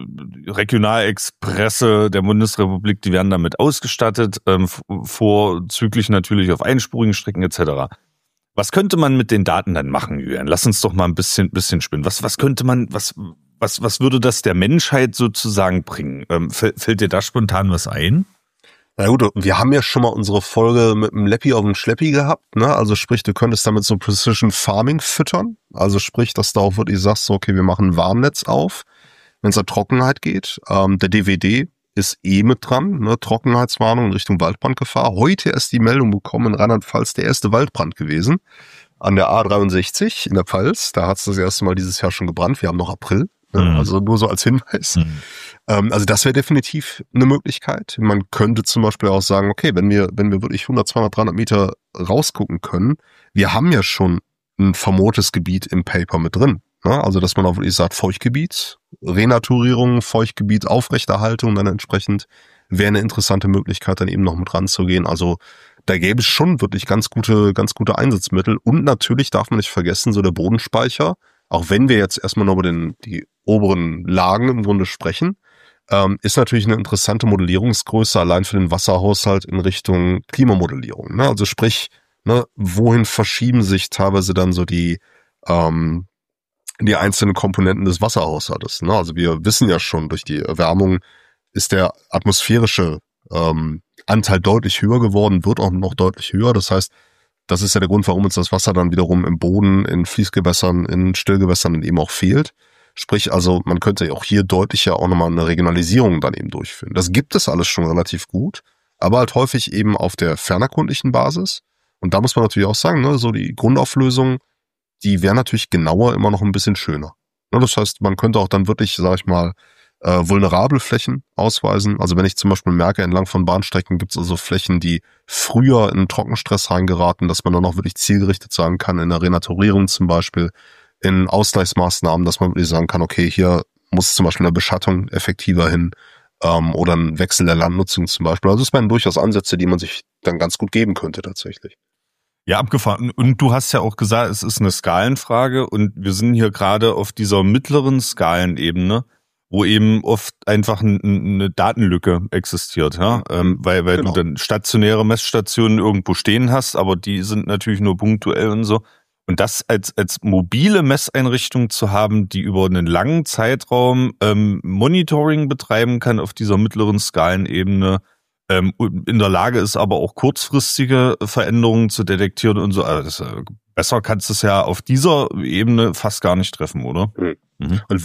Regionalexpresse der Bundesrepublik, die werden damit ausgestattet, vorzüglich natürlich auf einspurigen Strecken etc. Was könnte man mit den Daten dann machen, Julian? Lass uns doch mal ein bisschen spinnen. Was könnte man, was würde das der Menschheit sozusagen bringen? Fällt dir da spontan was ein? Na gut, wir haben ja schon mal unsere Folge mit dem Leppi auf dem Schleppi gehabt, ne? Also sprich, du könntest damit so Precision Farming füttern. Also sprich, dass du auch wirklich sagst, so, okay, wir machen ein Warnnetz auf, wenn es an Trockenheit geht. Der DWD ist mit dran, ne? Trockenheitswarnung in Richtung Waldbrandgefahr. Heute erst die Meldung bekommen, in Rheinland-Pfalz der erste Waldbrand gewesen. An der A63 in der Pfalz. Da hat es das erste Mal dieses Jahr schon gebrannt. Wir haben noch April. Also nur so als Hinweis. Also das wäre definitiv eine Möglichkeit. Man könnte zum Beispiel auch sagen, okay, wenn wir wirklich 100, 200, 300 Meter rausgucken können, wir haben ja schon ein vermoortes Gebiet im Paper mit drin. Ne? Also dass man auch wirklich sagt, Feuchtgebiet, Renaturierung, Feuchtgebiet, Aufrechterhaltung, dann entsprechend wäre eine interessante Möglichkeit, dann eben noch mit ranzugehen. Also da gäbe es schon wirklich ganz gute Einsatzmittel. Und natürlich darf man nicht vergessen, so der Bodenspeicher, auch wenn wir jetzt erstmal noch über die oberen Lagen im Grunde sprechen, ist natürlich eine interessante Modellierungsgröße allein für den Wasserhaushalt in Richtung Klimamodellierung. Ne? Also sprich, ne, wohin verschieben sich teilweise dann so die einzelnen Komponenten des Wasserhaushaltes. Ne? Also wir wissen ja schon, durch die Erwärmung ist der atmosphärische Anteil deutlich höher geworden, wird auch noch deutlich höher. Das heißt, das ist ja der Grund, warum uns das Wasser dann wiederum im Boden, in Fließgewässern, in Stillgewässern eben auch fehlt. Sprich, also man könnte ja auch hier deutlich ja auch nochmal eine Regionalisierung dann eben durchführen. Das gibt es alles schon relativ gut, aber halt häufig eben auf der fernerkundlichen Basis. Und da muss man natürlich auch sagen, ne, so die Grundauflösung, die wäre natürlich genauer immer noch ein bisschen schöner. Ne, das heißt, man könnte auch dann wirklich, sag ich mal, vulnerable Flächen ausweisen. Also wenn ich zum Beispiel merke, entlang von Bahnstrecken gibt es also Flächen, die früher in Trockenstress reingeraten, dass man dann auch wirklich zielgerichtet sagen kann, in der Renaturierung zum Beispiel, in Ausgleichsmaßnahmen, dass man wirklich sagen kann, okay, hier muss zum Beispiel eine Beschattung effektiver hin oder ein Wechsel der Landnutzung zum Beispiel. Also es wären durchaus Ansätze, die man sich dann ganz gut geben könnte tatsächlich. Ja, abgefahren. Und du hast ja auch gesagt, es ist eine Skalenfrage und wir sind hier gerade auf dieser mittleren Skalenebene, wo eben oft einfach eine Datenlücke existiert, ja, weil genau. Du dann stationäre Messstationen irgendwo stehen hast, aber die sind natürlich nur punktuell und so. Und das als mobile Messeinrichtung zu haben, die über einen langen Zeitraum Monitoring betreiben kann auf dieser mittleren Skalenebene, und in der Lage ist, aber auch kurzfristige Veränderungen zu detektieren und so. Also besser kannst du es ja auf dieser Ebene fast gar nicht treffen, oder? Mhm. Und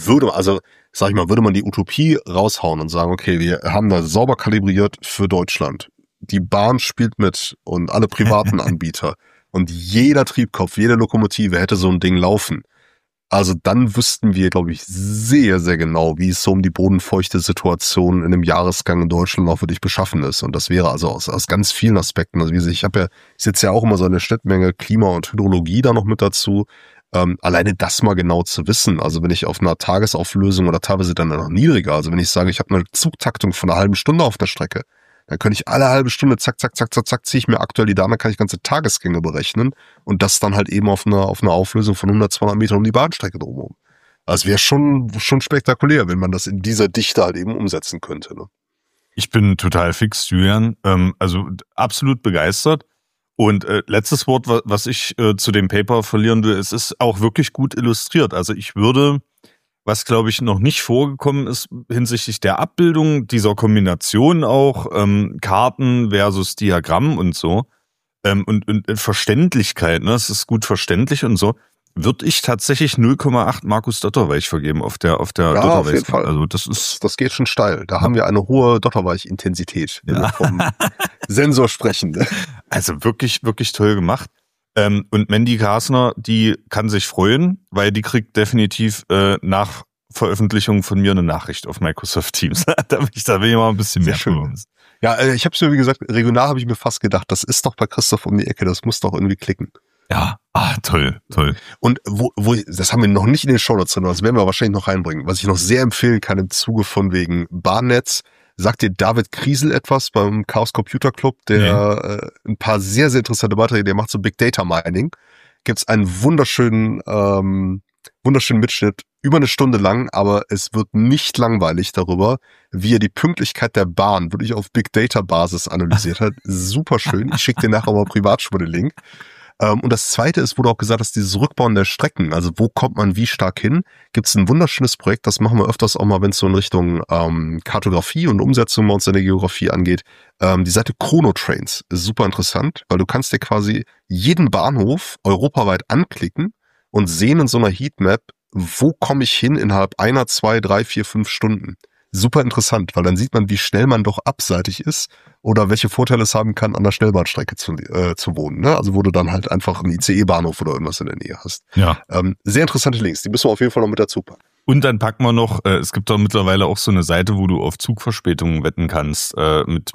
würde man die Utopie raushauen und sagen, okay, wir haben da sauber kalibriert für Deutschland. Die Bahn spielt mit und alle privaten Anbieter und jeder Triebkopf, jede Lokomotive hätte so ein Ding laufen. Also dann wüssten wir, glaube ich, sehr, sehr genau, wie es so um die bodenfeuchte Situation in dem Jahresgang in Deutschland auch wirklich beschaffen ist. Und das wäre also aus ganz vielen Aspekten. Also ich sitze ja auch immer so in der Schnittmenge Klima und Hydrologie da noch mit dazu. Alleine das mal genau zu wissen. Also wenn ich auf einer Tagesauflösung oder teilweise dann noch niedriger, also wenn ich sage, ich habe eine Zugtaktung von einer halben Stunde auf der Strecke, dann könnte ich alle halbe Stunde zack, ziehe ich mir aktuell die Daten, dann kann ich ganze Tagesgänge berechnen und das dann halt eben auf einer Auflösung von 100, 200 Metern um die Bahnstrecke drumherum. Also es wäre schon spektakulär, wenn man das in dieser Dichte halt eben umsetzen könnte. Ne? Ich bin total fix, Julian. Also absolut begeistert. Und letztes Wort, was ich zu dem Paper verlieren will, es ist auch wirklich gut illustriert. Also ich würde, was glaube ich noch nicht vorgekommen ist hinsichtlich der Abbildung dieser Kombination auch, Karten versus Diagramm und so, und Verständlichkeit, ne, es ist gut verständlich und so, würde ich tatsächlich 0,8 Markus Dotterweich vergeben auf der Ja, Dotterweich. auf jeden Fall. Also das geht schon steil. Da haben wir eine hohe Dotterweich-Intensität, wenn wir vom Sensor sprechen. Also wirklich, wirklich toll gemacht. Und Mandy Kasner, die kann sich freuen, weil die kriegt definitiv nach Veröffentlichung von mir eine Nachricht auf Microsoft Teams. da will ich mal ein bisschen mehr schön. Ja, ich habe es mir, wie gesagt, regional habe ich mir fast gedacht, das ist doch bei Christoph um die Ecke, das muss doch irgendwie klicken. Ja, toll. Und das haben wir noch nicht in den Shownotes drin, das werden wir wahrscheinlich noch reinbringen. Was ich noch sehr empfehlen kann im Zuge von wegen Bahnnetz, sagt dir David Kriesel etwas beim Chaos Computer Club, der ein paar sehr, sehr interessante Beiträge, der macht so Big Data Mining. Gibt's einen wunderschönen Mitschnitt, über eine Stunde lang, aber es wird nicht langweilig darüber, wie er die Pünktlichkeit der Bahn wirklich auf Big Data Basis analysiert hat. Super schön. Ich schicke dir nachher mal privat schon mal den Link. Und das Zweite ist, wurde auch gesagt, dass dieses Rückbauen der Strecken, also wo kommt man wie stark hin, gibt es ein wunderschönes Projekt, das machen wir öfters auch mal, wenn es so in Richtung Kartografie und Umsetzung bei uns in der Geografie angeht. Die Seite Chronotrains ist super interessant, weil du kannst dir quasi jeden Bahnhof europaweit anklicken und sehen in so einer Heatmap, wo komme ich hin innerhalb 1, 2, 3, 4, 5 Stunden. Super interessant, weil dann sieht man, wie schnell man doch abseitig ist oder welche Vorteile es haben kann, an der Schnellbahnstrecke zu wohnen. Ne? Also wo du dann halt einfach einen ICE-Bahnhof oder irgendwas in der Nähe hast. Ja. Sehr interessante Links, die müssen wir auf jeden Fall noch mit dazu packen. Und dann packen wir noch, es gibt doch mittlerweile auch so eine Seite, wo du auf Zugverspätungen wetten kannst. Mit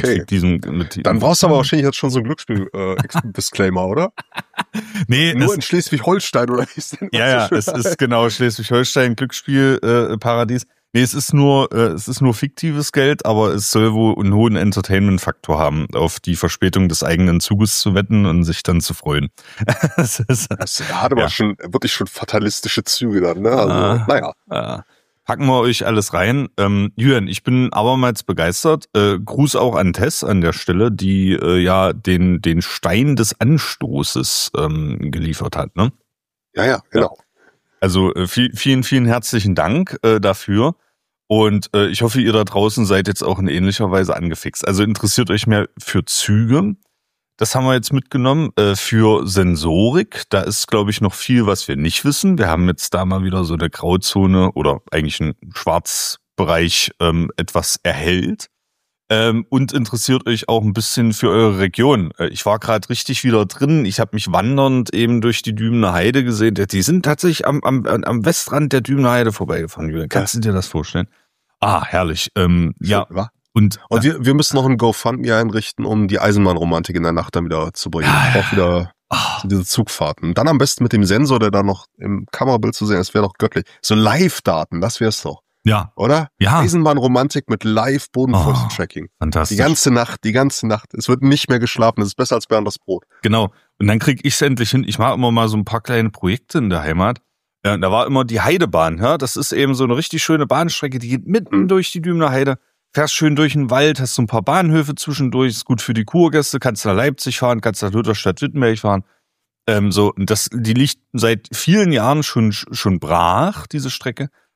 Dann brauchst du aber wahrscheinlich jetzt schon so ein Glücksspiel-Disclaimer, oder? Nee. Nur in Schleswig-Holstein, oder wie ist denn? Ja, es ist genau Schleswig-Holstein, Glücksspiel-Paradies. Nee, es ist nur fiktives Geld, aber es soll wohl einen hohen Entertainment-Faktor haben, auf die Verspätung des eigenen Zuges zu wetten und sich dann zu freuen. Das hat aber schon wirklich schon fatalistische Züge dann, ne? Also, naja. Packen wir euch alles rein. Julian, ich bin abermals begeistert. Gruß auch an Tess an der Stelle, die den Stein des Anstoßes geliefert hat, ne? Ja, genau. Also vielen, vielen herzlichen Dank dafür. Und ich hoffe, ihr da draußen seid jetzt auch in ähnlicher Weise angefixt. Also interessiert euch mehr für Züge. Das haben wir jetzt mitgenommen. Für Sensorik, da ist, glaube ich, noch viel, was wir nicht wissen. Wir haben jetzt da mal wieder so eine Grauzone oder eigentlich einen Schwarzbereich etwas erhellt. Und interessiert euch auch ein bisschen für eure Region. Ich war gerade richtig wieder drin. Ich habe mich wandernd eben durch die Dübener Heide gesehen. Die sind tatsächlich am Westrand der Dübener Heide vorbeigefahren, Julian. Kannst du dir das vorstellen? Herrlich. Ja. Und wir müssen noch ein GoFundMe einrichten, um die Eisenbahnromantik in der Nacht dann wieder zu bringen. Auch wieder diese Zugfahrten. Dann am besten mit dem Sensor, der da noch im Kamerabild zu sehen ist, wäre doch göttlich. So Live-Daten, das wär's doch. Ja. Oder? Ja. Eisenbahnromantik mit Live-Bodenfeuchten-Tracking. Fantastisch. Die ganze Nacht. Es wird nicht mehr geschlafen. Es ist besser als Bernd das Brot. Genau. Und dann krieg ich's endlich hin. Ich mache immer mal so ein paar kleine Projekte in der Heimat. Ja, da war immer die Heidebahn. Ja, das ist eben so eine richtig schöne Bahnstrecke. Die geht mitten durch die Dübener Heide. Fährst schön durch den Wald, hast so ein paar Bahnhöfe zwischendurch. Ist gut für die Kurgäste. Kannst nach Leipzig fahren, kannst nach Lutherstadt-Wittenberg fahren. Die liegt seit vielen Jahren schon brach, diese Strecke.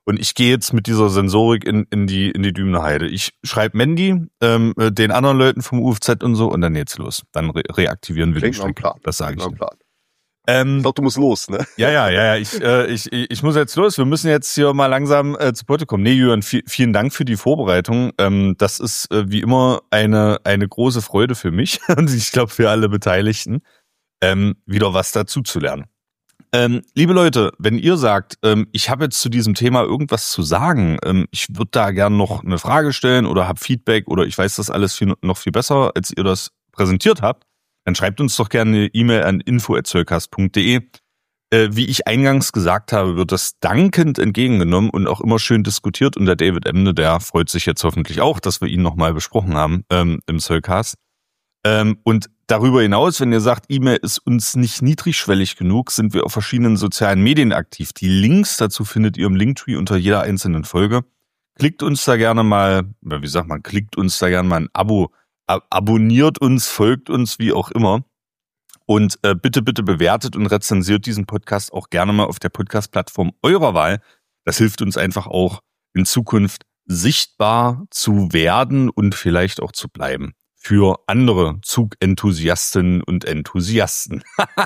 Und ich gehe jetzt mit dieser Sensorik in die Dübener Heide. Ich schreibe Mandy, den anderen Leuten vom UFZ und so und dann geht's los. Dann reaktivieren wir den Strecke. Das sage ich. Ich glaube, du musst los, ne? Ja. Ich muss jetzt los. Wir müssen jetzt hier mal langsam zu Potte kommen. Nee, Jürgen, vielen Dank für die Vorbereitung. Das ist wie immer eine große Freude für mich und ich glaube für alle Beteiligten, wieder was dazu zu lernen. Liebe Leute, wenn ihr sagt, ich habe jetzt zu diesem Thema irgendwas zu sagen, ich würde da gern noch eine Frage stellen oder habe Feedback oder ich weiß das alles noch viel besser, als ihr das präsentiert habt, dann schreibt uns doch gerne eine E-Mail an info@zollcast.de. Wie ich eingangs gesagt habe, wird das dankend entgegengenommen und auch immer schön diskutiert und der David Emne, der freut sich jetzt hoffentlich auch, dass wir ihn nochmal besprochen haben im Zollcast. Und darüber hinaus, wenn ihr sagt, E-Mail ist uns nicht niedrigschwellig genug, sind wir auf verschiedenen sozialen Medien aktiv. Die Links dazu findet ihr im Linktree unter jeder einzelnen Folge. Klickt uns da gerne mal, klickt uns da gerne mal ein Abo, abonniert uns, folgt uns, wie auch immer. Und bitte bewertet und rezensiert diesen Podcast auch gerne mal auf der Podcast-Plattform eurer Wahl. Das hilft uns einfach auch in Zukunft sichtbar zu werden und vielleicht auch zu bleiben. Für andere Zugenthusiastinnen und Enthusiasten.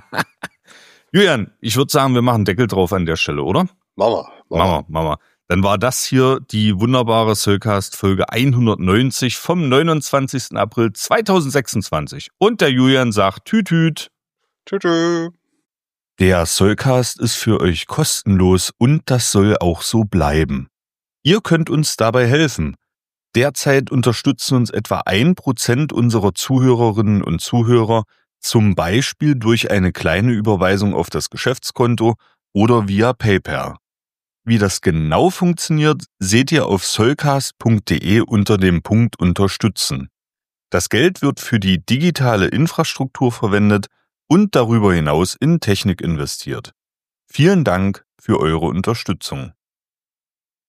Julian, ich würde sagen, wir machen Deckel drauf an der Stelle, oder? Mama. Dann war das hier die wunderbare Zollcast Folge 190 vom 29. April 2026. Und der Julian sagt Tütüt. Tschüss. Der Zollcast ist für euch kostenlos und das soll auch so bleiben. Ihr könnt uns dabei helfen. Derzeit unterstützen uns etwa 1% unserer Zuhörerinnen und Zuhörer, zum Beispiel durch eine kleine Überweisung auf das Geschäftskonto oder via PayPal. Wie das genau funktioniert, seht ihr auf zollcast.de unter dem Punkt Unterstützen. Das Geld wird für die digitale Infrastruktur verwendet und darüber hinaus in Technik investiert. Vielen Dank für eure Unterstützung.